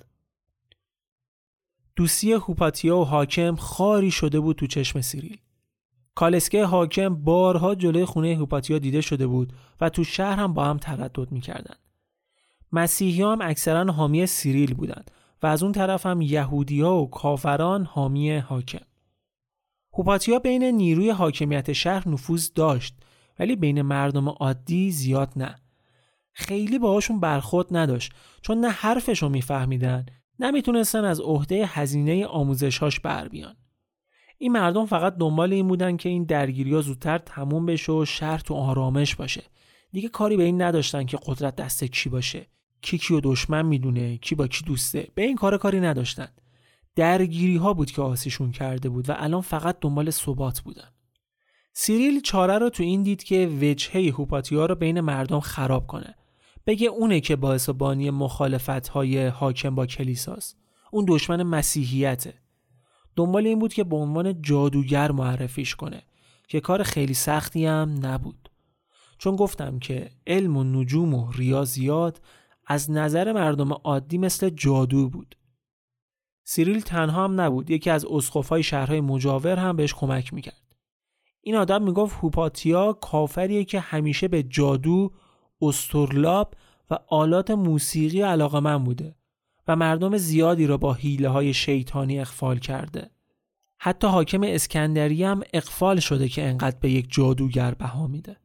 دوستی هوپاتیا و حاکم خاری شده بود تو چشم سیریل. کالسکه حاکم بارها جلوی خونه هوپاتیا دیده شده بود و تو شهر هم با هم تردد می کردن. مسیحی هم اکثرا حامی سیریل بودن و از اون طرف هم یهودی ها و کافران حامی حاکم. هوپاتیا بین نیروی حاکمیت شهر نفوذ داشت، ولی بین مردم عادی زیاد نه. خیلی باهاشون برخورد نداشت، چون نه حرفشو میفهمیدن، نه میتونستن از عهده هزینه آموزشاش بر بیان. این مردم فقط دنبال این بودن که این درگیری‌ها زودتر تموم بشه و شهر تو آرامش باشه. دیگه کاری به این نداشتن که قدرت دست کی باشه، کی کیو دشمن میدونه، کی با کی دوسته. به این کاری نداشتن. درگیری‌ها بود که آسیشون کرده بود و الان فقط دنبال ثبات بودن. سیریل چاره رو تو این دید که وجهه هوپاتیا رو بین مردم خراب کنه. بگه اونه که باعث بانی مخالفت‌های حاکم با کلیساست. اون دشمن مسیحیته. دنبال این بود که به عنوان جادوگر معرفیش کنه که کار خیلی سختی هم نبود. چون گفتم که علم و نجوم و ریاضیات از نظر مردم عادی مثل جادو بود. سیریل تنها هم نبود، یکی از اسقف‌های شهرهای مجاور هم بهش کمک میکرد. این آدم میگفت هوپاتیا کافریه که همیشه به جادو، استرلاب و آلات موسیقی علاقه‌مند بوده و مردم زیادی را با حیله‌های شیطانی اغفال کرده. حتی حاکم اسکندریه هم اغفال شده که انقدر به یک جادوگر بها میده.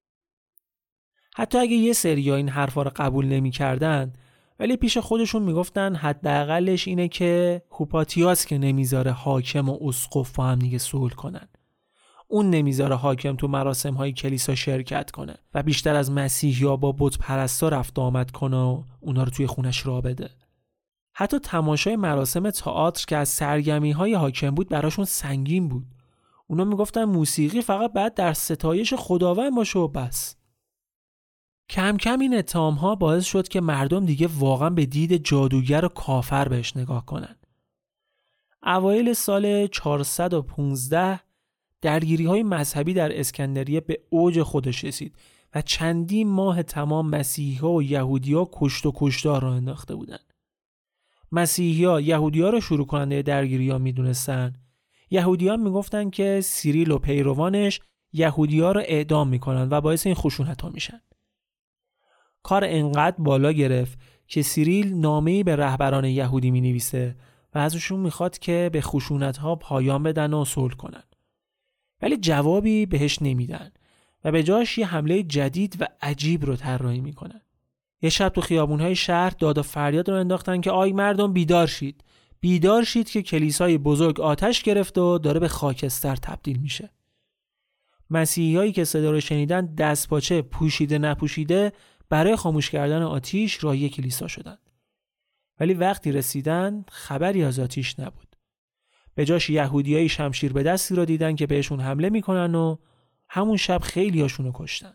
حتی اگه یه سری این حرفا رو قبول نمی‌کردن، ولی پیش خودشون میگفتن حداقلش اینه که هوپاتیاس که نمیذاره حاکم و اسقف با هم دیگه صلح کنن. اون نمیذاره حاکم تو مراسم‌های کلیسا شرکت کنه و بیشتر از مسیحی‌ها با بت پرستا رفت آمد کنه و اونا رو توی خونش راه بده. حتی تماشای مراسم تئاتر که از سرگرمی‌های حاکم بود براشون سنگین بود. اونا میگفتن موسیقی فقط باید در ستایش خداوند باشه و بس. کم کم این اتهام‌ها باعث شد که مردم دیگه واقعا به دید جادوگر و کافر بهش نگاه کنن. اوایل سال 415 درگیری‌های مذهبی در اسکندریه به اوج خودش رسید و چندین ماه تمام مسیحی‌ها و یهودی‌ها کشت و کشتار را انداخته بودند. مسیحی‌ها یهودی‌ها رو شروع کننده درگیری‌ها می‌دونستن. یهودیان میگفتن که سیریل و پیروانش یهودی‌ها رو اعدام می‌کنن و باعث این خشونت‌ها میشن. کار انقدر بالا گرفت که سیریل نامه‌ای به رهبران یهودی می‌نویسه و ازشون می‌خواد که به خشونت‌ها پایان بدن و صلح کنن. ولی جوابی بهش نمیدن و به جاش یه حمله جدید و عجیب رو طراحی میکنن. یه شب تو خیابون‌های شهر داد و فریاد رو انداختن که آی مردم بیدار شید که کلیسای بزرگ آتش گرفت و داره به خاکستر تبدیل میشه. مسیحیایی که صدا رو شنیدن دستپاچه پوشیده نپوشیده برای خاموش کردن آتش راهی کلیسا شدن. ولی وقتی رسیدن خبری از آتش نبود. به جاش یهودیای شمشیر به دستی رو دیدن که بهشون حمله میکنن و همون شب خیلی هاشونو کشتن.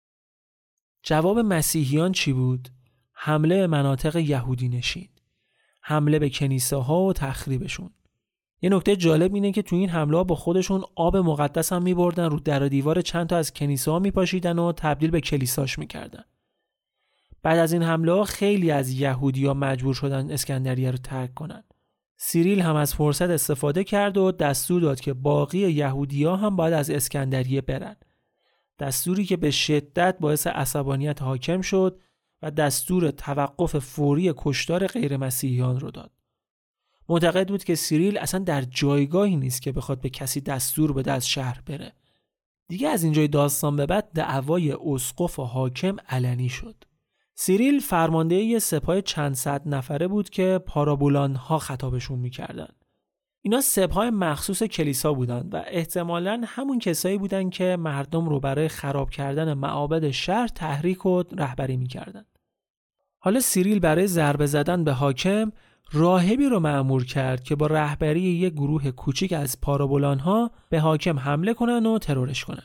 جواب مسیحیان چی بود؟ حمله به مناطق یهودی نشین. حمله به کنیسه‌ها و تخریبشون. یه نکته جالب اینه که تو این حمله ها با خودشون آب مقدس هم میبردن، رو در و دیوار چند تا از کنیسه‌ها میپاشیدن و تبدیل به کلیساش میکردن. بعد از این حمله ها خیلی از یهودی‌ها مجبور شدن اسکندریه رو ترک کنن. سیریل هم از فرصت استفاده کرد و دستور داد که باقی یهودی‌ها هم باید از اسکندریه برن. دستوری که به شدت باعث عصبانیت حاکم شد و دستور توقف فوری کشتار غیر مسیحیان رو داد. معتقد بود که سیریل اصلا در جایگاهی نیست که بخواد به کسی دستور بده از شهر بره. دیگه از اینجای داستان به بعد دعوای اسقف و حاکم علنی شد. سیریل فرمانده یه سپاه چند صد نفره بود که پارابولان ها خطابشون میکردن. اینا سپاه مخصوص کلیسا بودن و احتمالاً همون کسایی بودن که مردم رو برای خراب کردن معابد شهر تحریک و رهبری میکردن. حالا سیریل برای ضربه زدن به حاکم راهبی رو مأمور کرد که با رهبری یک گروه کوچیک از پارابولان ها به حاکم حمله کنن و ترورش کنن.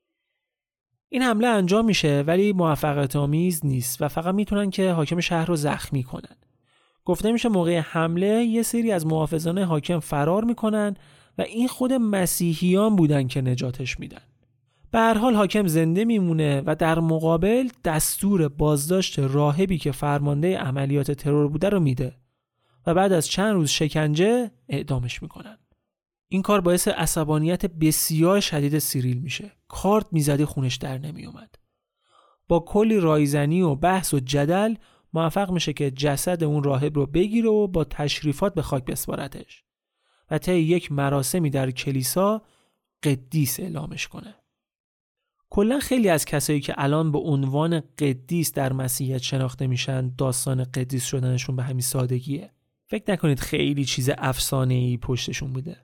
این حمله انجام میشه ولی موفقیت آمیز نیست و فقط میتونن که حاکم شهر رو زخمی کنن. گفته میشه موقع حمله یه سری از محافظان حاکم فرار میکنن و این خود مسیحیان بودن که نجاتش میدن. به هر حال حاکم زنده میمونه و در مقابل دستور بازداشت راهبی که فرمانده عملیات ترور بوده رو میده و بعد از چند روز شکنجه اعدامش میکنن. این کار باعث عصبانیت بسیار شدید سیریل میشه. کارت میزدی خونش در نمیومد. با کلی رایزنی و بحث و جدل موفق میشه که جسد اون راهب رو بگیره و با تشریفات به خاک بسپارتش و طی یک مراسمی در کلیسا قدیس اعلامش کنه. کلا خیلی از کسایی که الان به عنوان قدیس در مسیحیت شناخته میشن داستان قدیس شدنشون به همین سادگیه. فکر نکنید خیلی چیز افسانه‌ای پشتشون بوده.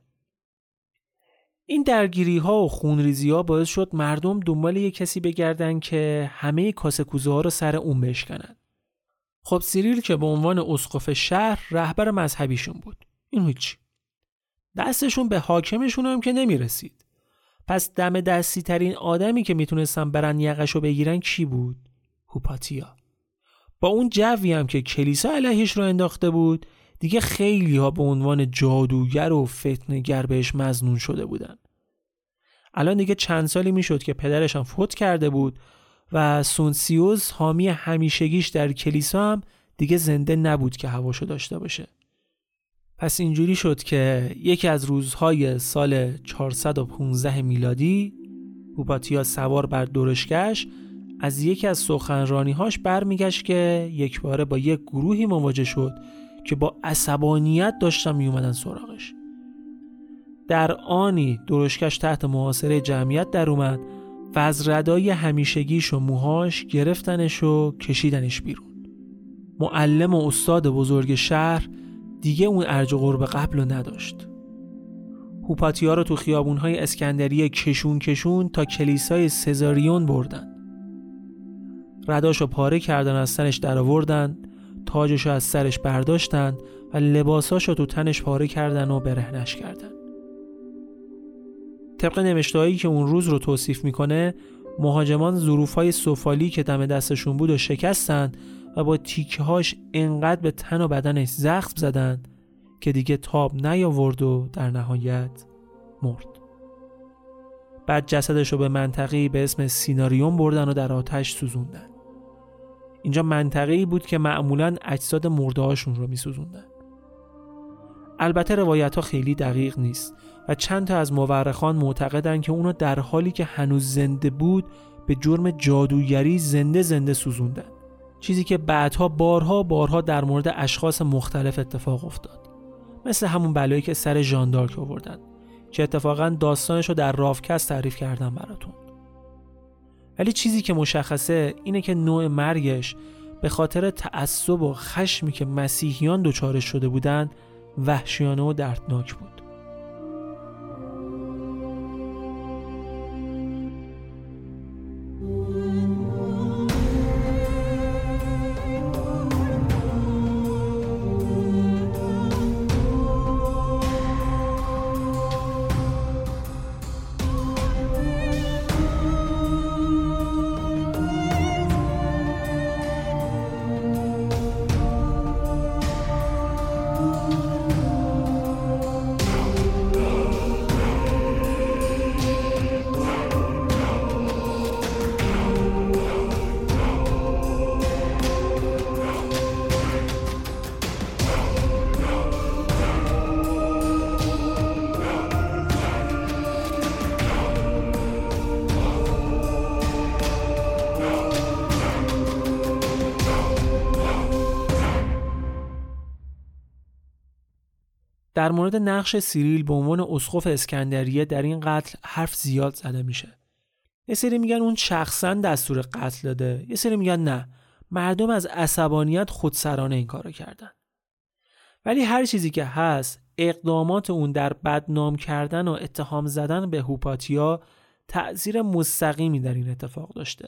این درگیری ها و خونریزی ها باعث شد مردم دنبال یک کسی بگردن که همه کاسه کوزه ها رو سر اون بشکنن. خب سیریل که به عنوان اسقف شهر رهبر مذهبیشون بود. این هیچ. دستشون به حاکمشون هم که نمیرسید. پس دم دستی ترین آدمی که میتونستن برن یقشو بگیرن کی بود؟ هوپاتیا. با اون جوی هم که کلیسا علیهش رو انداخته بود دیگه خیلی ها به عنوان جادوگر و فتنه‌گر بهش مظنون شده بودن. الان دیگه چند سالی میشد که پدرش هم فوت کرده بود و سونسیوس حامی همیشگیش در کلیسا هم دیگه زنده نبود که هواشو داشته باشه. پس اینجوری شد که یکی از روزهای سال 415 میلادی هوپاتیا سوار بر درشکش از یکی از سخنرانی‌هاش برمیگشت که یک باره با یک گروهی مواجه شد که با عصبانیت داشتن میومدن سراغش. در آنی درشکش تحت محاصره جمعیت در اومد و از ردای همیشگیش و موهاش گرفتنش و کشیدنش بیرون. معلم و استاد بزرگ شهر دیگه اون ارج و قرب قبل رو نداشت. هوپاتیا رو تو خیابون‌های اسکندریه کشون تا کلیسای سزاریون بردن. رداشو پاره کردن، از سرش در آوردن، تاجشو از سرش برداشتن و لباساشو تو تنش پاره کردن و برهنش کردن. طبق نوشته‌هایی که اون روز رو توصیف میکنه، مهاجمان ظروفای سفالی که دم دستشون بود و شکستن و با تیکه‌هاش انقدر به تن و بدنش زخم زدن که دیگه تاب نیاورد و در نهایت مرد. بعد جسدش رو به منطقه‌ای به اسم سیناریوم بردن و در آتش سوزوندن. اینجا منطقه‌ای بود که معمولاً اجساد مرده‌هاشون رو می‌سوزوندن. البته روایت‌ها خیلی دقیق نیست و چند تا از مورخان معتقدن که اونو در حالی که هنوز زنده بود به جرم جادوگری زنده سوزوندن. چیزی که بعدها بارها در مورد اشخاص مختلف اتفاق افتاد. مثل همون بلایی که سر ژان دارک آوردن که اتفاقا داستانش رو در رافکست تعریف کردم براتون. ولی چیزی که مشخصه اینه که نوع مرگش به خاطر تعصب و خشمی که مسیحیان دچارش شده بودن وحشیانه و دردناک بود. در مورد نقش سیریل به عنوان اسقف اسکندریه در این قتل حرف زیاد زده میشه. یه سری میگن اون شخصا دستور قتل داده، یه سری میگن نه، مردم از عصبانیت خودسرانه این کارو کردن. ولی هر چیزی که هست، اقدامات اون در بدنام کردن و اتهام زدن به هوپاتیا تأثیر مستقیمی در این اتفاق داشته.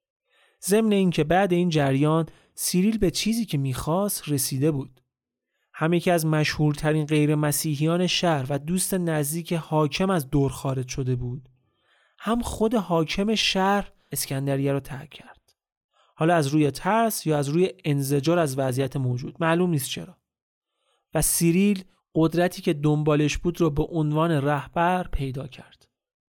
ضمن این که بعد این جریان سیریل به چیزی که میخواست رسیده بود. هم یکی از مشهورترین غیر مسیحیان شهر و دوست نزدیک حاکم از دور خارج شده بود. هم خود حاکم شهر اسکندریه رو ترک کرد. حالا از روی ترس یا از روی انزجار از وضعیت موجود، معلوم نیست چرا. و سیریل قدرتی که دنبالش بود رو به عنوان رهبر پیدا کرد.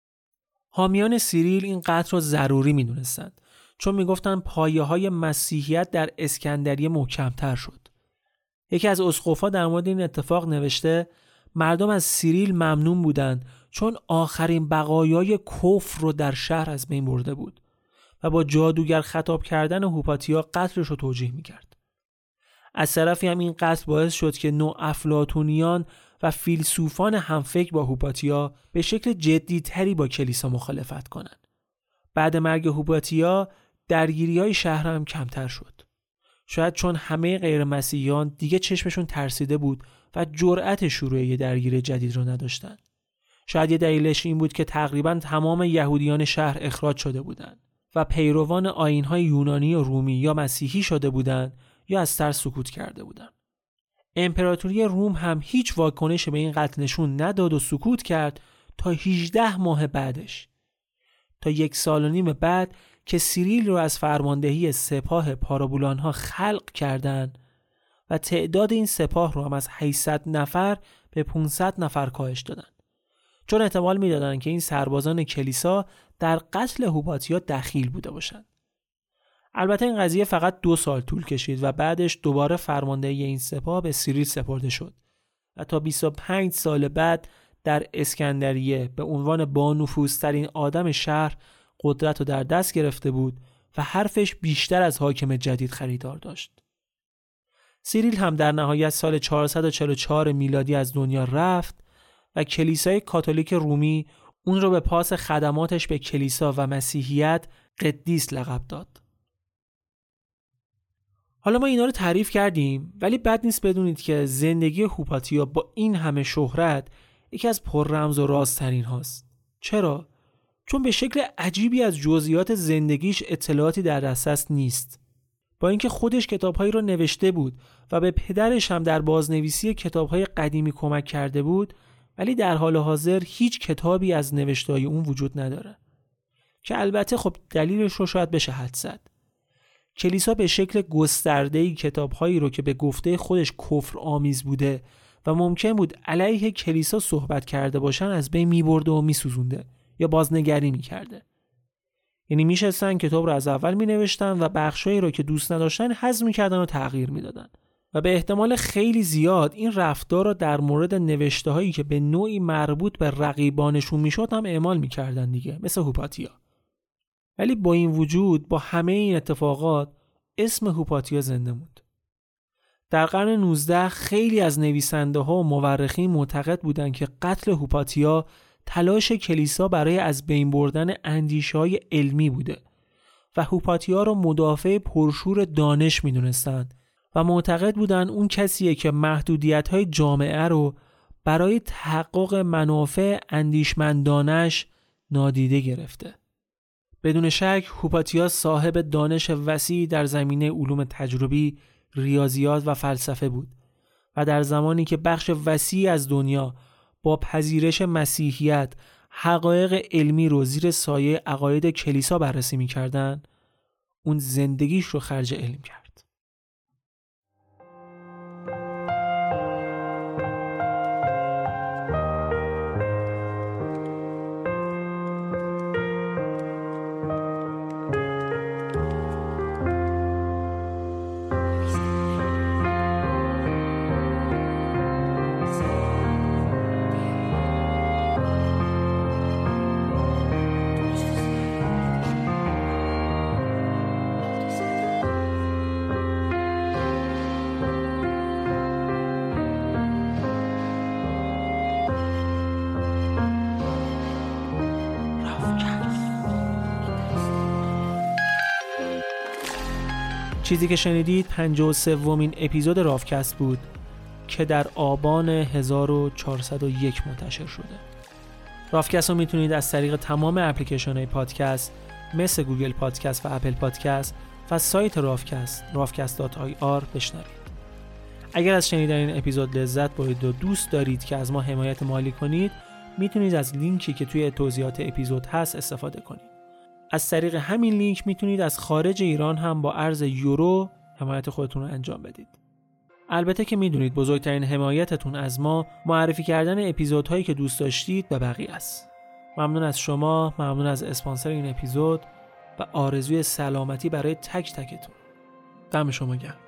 حامیان سیریل این قتل رو ضروری می‌دونستند، چون میگفتن پایه‌های مسیحیت در اسکندریه محکم‌تر شد. یکی از اسقف‌ها در مورد این اتفاق نوشته مردم از سیریل ممنون بودند چون آخرین بقایای کفر رو در شهر از بین برده بود و با جادوگر خطاب کردن هوپاتیا قتلش رو توجیه می‌کرد. از طرفی هم این قتل باعث شد که نوافلاطونیان و فیلسوفان همفکر با هوپاتیا به شکل جدی‌تری با کلیسا مخالفت کنند. بعد مرگ هوپاتیا درگیری‌های شهر هم کمتر شد. شاید چون همه غیر مسیحیان دیگه چشمشون ترسیده بود و جرأت شروع یه درگیری جدید رو نداشتن. شاید یه دلیلش این بود که تقریباً تمام یهودیان شهر اخراج شده بودند و پیروان آیین‌های یونانی و رومی یا مسیحی شده بودند یا از ترس سکوت کرده بودند. امپراتوری روم هم هیچ واکنشی به این قتل نشون نداد و سکوت کرد تا 18 ماه بعدش. تا 1.5 سال بعد که سیریل رو از فرماندهی سپاه پارابولان‌ها خلق کردند و تعداد این سپاه رو هم از 800 نفر به 500 نفر کاهش دادن، چون احتمال می‌دادن که این سربازان کلیسا در قتل هوپاتیا دخیل بوده باشند. البته این قضیه فقط 2 سال طول کشید و بعدش دوباره فرماندهی این سپاه به سیریل سپرده شد و تا 25 سال بعد در اسکندریه به عنوان بانفوذترین آدم شهر قدرت رو در دست گرفته بود و حرفش بیشتر از حاکم جدید خریدار داشت. سیریل هم در نهایت سال 444 میلادی از دنیا رفت و کلیسای کاتولیک رومی اون رو به پاس خدماتش به کلیسا و مسیحیت قدیس لقب داد. حالا ما اینا رو تعریف کردیم، ولی بد نیست بدونید که زندگی هوپاتیا با این همه شهرت یکی از پررمز و رازترین هاست. چرا؟ چون به شکل عجیبی از جزئیات زندگیش اطلاعاتی در دسترس نیست. با اینکه خودش کتاب‌هایی رو نوشته بود و به پدرش هم در بازنویسی کتاب‌های قدیمی کمک کرده بود، ولی در حال حاضر هیچ کتابی از نوشته‌های اون وجود نداره. که البته خب دلیلش رو شاید بشه حدس زد. کلیسا به شکل گسترده‌ای کتاب‌هایی رو که به گفته خودش کفر آمیز بوده و ممکن بود علیه کلیسا صحبت کرده باشن از بین می‌برده و می‌سوزونده یا بازنگری می‌کرده. یعنی میشستن کتاب رو از اول مینوشتن و بخشایی رو که دوست نداشتن حذف می‌کردن و تغییر میدادن و به احتمال خیلی زیاد این رفتار رو در مورد نوشته‌هایی که به نوعی مربوط به رقیبانشون میشد هم اعمال می‌کردن دیگه، مثل هوپاتیا. ولی با این وجود، با همه این اتفاقات، اسم هوپاتیا زنده موند. در قرن 19 خیلی از نویسنده‌ها و مورخین معتقد بودند که قتل هوپاتیا تلاش کلیسا برای از بین بردن اندیشه‌های علمی بوده و هوپاتیا را مدافع پرشور دانش می‌دونستند و معتقد بودند اون کسیه که محدودیت‌های جامعه رو برای تحقق منافع اندیشمندانش نادیده گرفته. بدون شک هوپاتیا صاحب دانش وسیعی در زمینه علوم تجربی، ریاضیات و فلسفه بود و در زمانی که بخش وسیعی از دنیا با پذیرش مسیحیت حقایق علمی رو زیر سایه عقاید کلیسا بررسی می‌کردن، اون زندگیش رو خرج علم کرد. چیزی که شنیدید 53مین اپیزود رافکست بود که در آبان 1401 منتشر شده. رافکست رو میتونید از طریق تمام اپلیکیشن‌های پادکست مثل گوگل پادکست و اپل پادکست و سایت رافکست rafcast.ir بشنوید. اگر از شنیدن این اپیزود لذت برید و دوست دارید که از ما حمایت مالی کنید، میتونید از لینکی که توی توضیحات اپیزود هست استفاده کنید. از طریق همین لینک میتونید از خارج ایران هم با ارز یورو حمایت خودتون رو انجام بدید. البته که میدونید بزرگترین حمایتتون از ما معرفی کردن اپیزودهایی که دوست داشتید به بقیه است. ممنون از شما، ممنون از اسپانسر این اپیزود و آرزوی سلامتی برای تک تکتون. دم شما گرم.